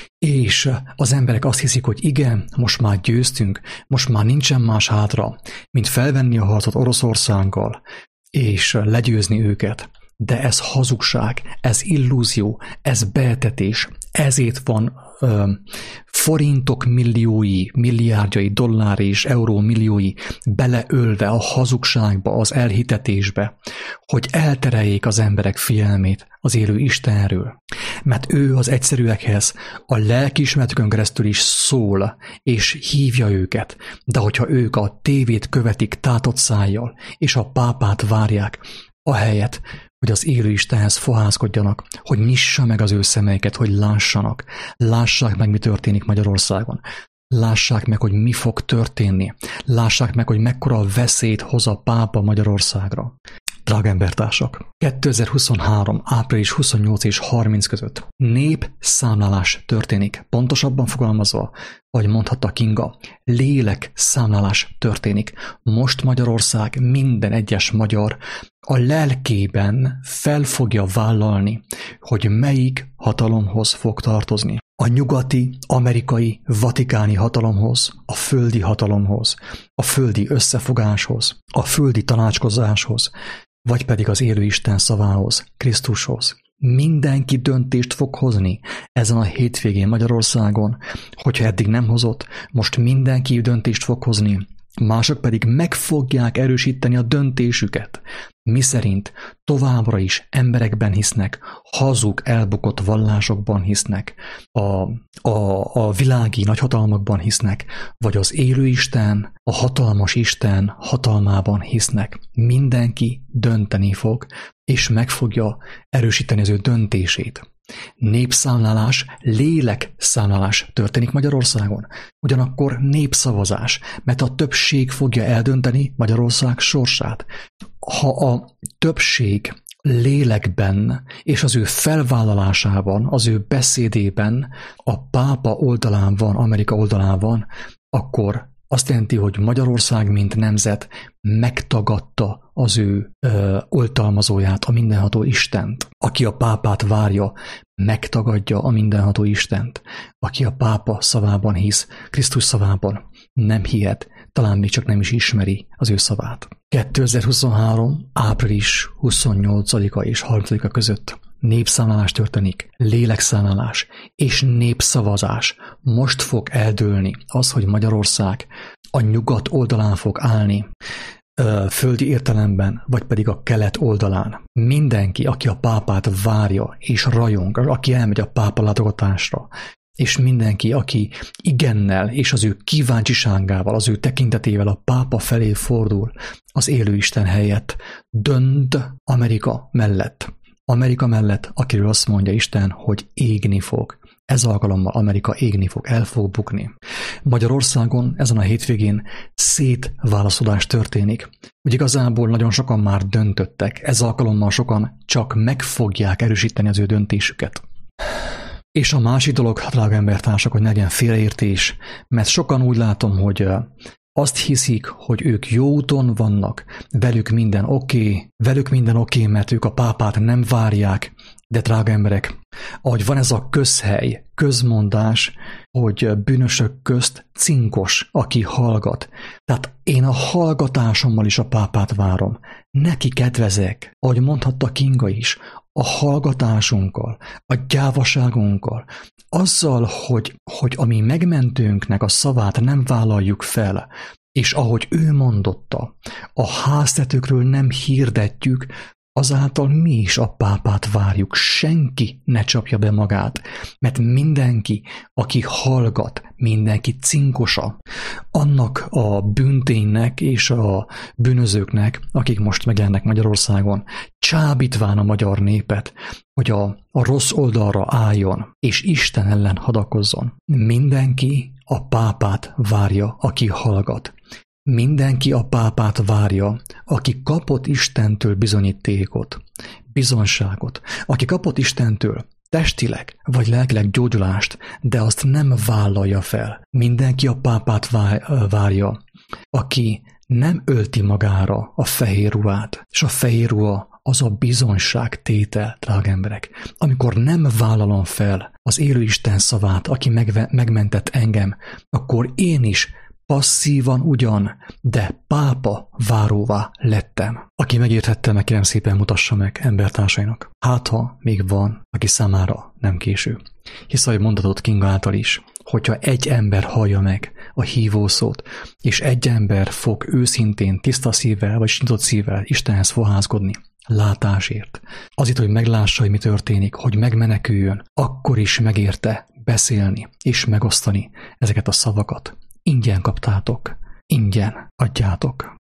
És az emberek azt hiszik, hogy igen, most már győztünk, most már nincsen más hátra, mint felvenni a harcot Oroszországgal, és legyőzni őket. De ez hazugság, ez illúzió, ez beetetés, ezért van ö, forintok milliói, milliárdjai, dollár és euró milliói beleölve a hazugságba, az elhitetésbe, hogy eltereljék az emberek figyelmét az élő Istenről. Mert ő az egyszerűekhez a lelkiismeretükön keresztül is szól, és hívja őket, de hogyha ők a tévét követik tátott szájjal, és a pápát várják, ahelyett, hogy az élő Istenhez fohászkodjanak, hogy nyissa meg az ő szemeiket, hogy lássanak, lássák meg, mi történik Magyarországon, lássák meg, hogy mi fog történni, lássák meg, hogy mekkora veszélyt hoz a pápa Magyarországra. Drága embertársak, kétezer-huszonhárom. április huszonnyolc és harminc között népszámlálás történik. Pontosabban fogalmazva, ahogy mondhatta Kinga, lélekszámlálás történik. Most Magyarország, minden egyes magyar a lelkében fel fogja vállalni, hogy melyik hatalomhoz fog tartozni. A nyugati, amerikai, vatikáni hatalomhoz, a földi hatalomhoz, a földi összefogáshoz, a földi tanácskozáshoz, vagy pedig az élő Isten szavához, Krisztushoz. Mindenki döntést fog hozni ezen a hétvégén Magyarországon, hogyha eddig nem hozott, most mindenki döntést fog hozni, mások pedig meg fogják erősíteni a döntésüket, miszerint továbbra is emberekben hisznek, hazug, elbukott vallásokban hisznek, a, a, a világi nagyhatalmakban hisznek, vagy az élő Isten, a hatalmas Isten hatalmában hisznek. Mindenki dönteni fog, és meg fogja erősíteni az ő döntését. Népszámlálás, lélekszámlálás történik Magyarországon. Ugyanakkor népszavazás, mert a többség fogja eldönteni Magyarország sorsát. Ha a többség lélekben és az ő felvállalásában, az ő beszédében a pápa oldalán van, Amerika oldalán van, akkor azt jelenti, hogy Magyarország, mint nemzet megtagadta az ő ö, oltalmazóját, a mindenható Istent. Aki a pápát várja, megtagadja a mindenható Istent. Aki a pápa szavában hisz, Krisztus szavában nem hihet, talán még csak nem is ismeri az ő szavát. kétezer-huszonhárom. április huszonnyolcadika és harmincadika között népszámlálás történik, lélekszámlálás és népszavazás. Most fog eldőlni az, hogy Magyarország a nyugat oldalán fog állni, földi értelemben, vagy pedig a kelet oldalán. Mindenki, aki a pápát várja és rajong, aki elmegy a pápa látogatásra, és mindenki, aki igennel és az ő kíváncsiságával, az ő tekintetével a pápa felé fordul az élő Isten helyett, dönt Amerika mellett. Amerika mellett, akiről azt mondja Isten, hogy égni fog. Ez alkalommal Amerika égni fog, el fog bukni. Magyarországon ezen a hétvégén szétválaszolás történik. Úgy igazából nagyon sokan már döntöttek, ez alkalommal sokan csak meg fogják erősíteni az ő döntésüket. És a másik dolog, drága embertársak, hogy ne legyen félreértés, mert sokan úgy látom, hogy azt hiszik, hogy ők jó úton vannak, velük minden oké, okay, velük minden oké, okay, mert ők a pápát nem várják, de drága emberek, ahogy van ez a közhely, közmondás, hogy bűnösök közt cinkos, aki hallgat. Tehát én a hallgatásommal is a pápát várom. Neki kedvezek, ahogy mondhatta Kinga is, a hallgatásunkkal, a gyávaságunkkal, azzal, hogy, hogy a mi megmentőnknek a szavát nem vállaljuk fel, és ahogy ő mondotta, a háztetőkről nem hirdetjük, azáltal mi is a pápát várjuk. Senki ne csapja be magát, mert mindenki, aki hallgat, mindenki cinkosa annak a bűnténynek és a bűnözőknek, akik most megjelennek Magyarországon, csábítván a magyar népet, hogy a, a rossz oldalra álljon, és Isten ellen hadakozzon. Mindenki a pápát várja, aki hallgat. Mindenki a pápát várja, aki kapott Istentől bizonyítékot, bizonságot, aki kapott Istentől testileg vagy lelkileg gyógyulást, de azt nem vállalja fel. Mindenki a pápát várja, aki nem ölti magára a fehér ruhát, és a fehér ruha az a bizonyságtétel, drága emberek. Amikor nem vállalom fel az élő Isten szavát, aki megve- megmentett engem, akkor én is passzívan ugyan, de pápa váróvá lettem. Aki megérthette, meg kérem szépen mutassa meg embertársainak. Hát, ha még van, aki számára nem késő. Hisz, ahogy mondatott Kinga által is, hogyha egy ember hallja meg a hívószót, és egy ember fog őszintén, tiszta szívvel vagy nyitott szívvel Istenhez fohászkodni, látásért, azért, hogy meglássa, hogy mi történik, hogy megmeneküljön, akkor is megérte beszélni és megosztani ezeket a szavakat. Ingyen kaptátok, ingyen adjátok.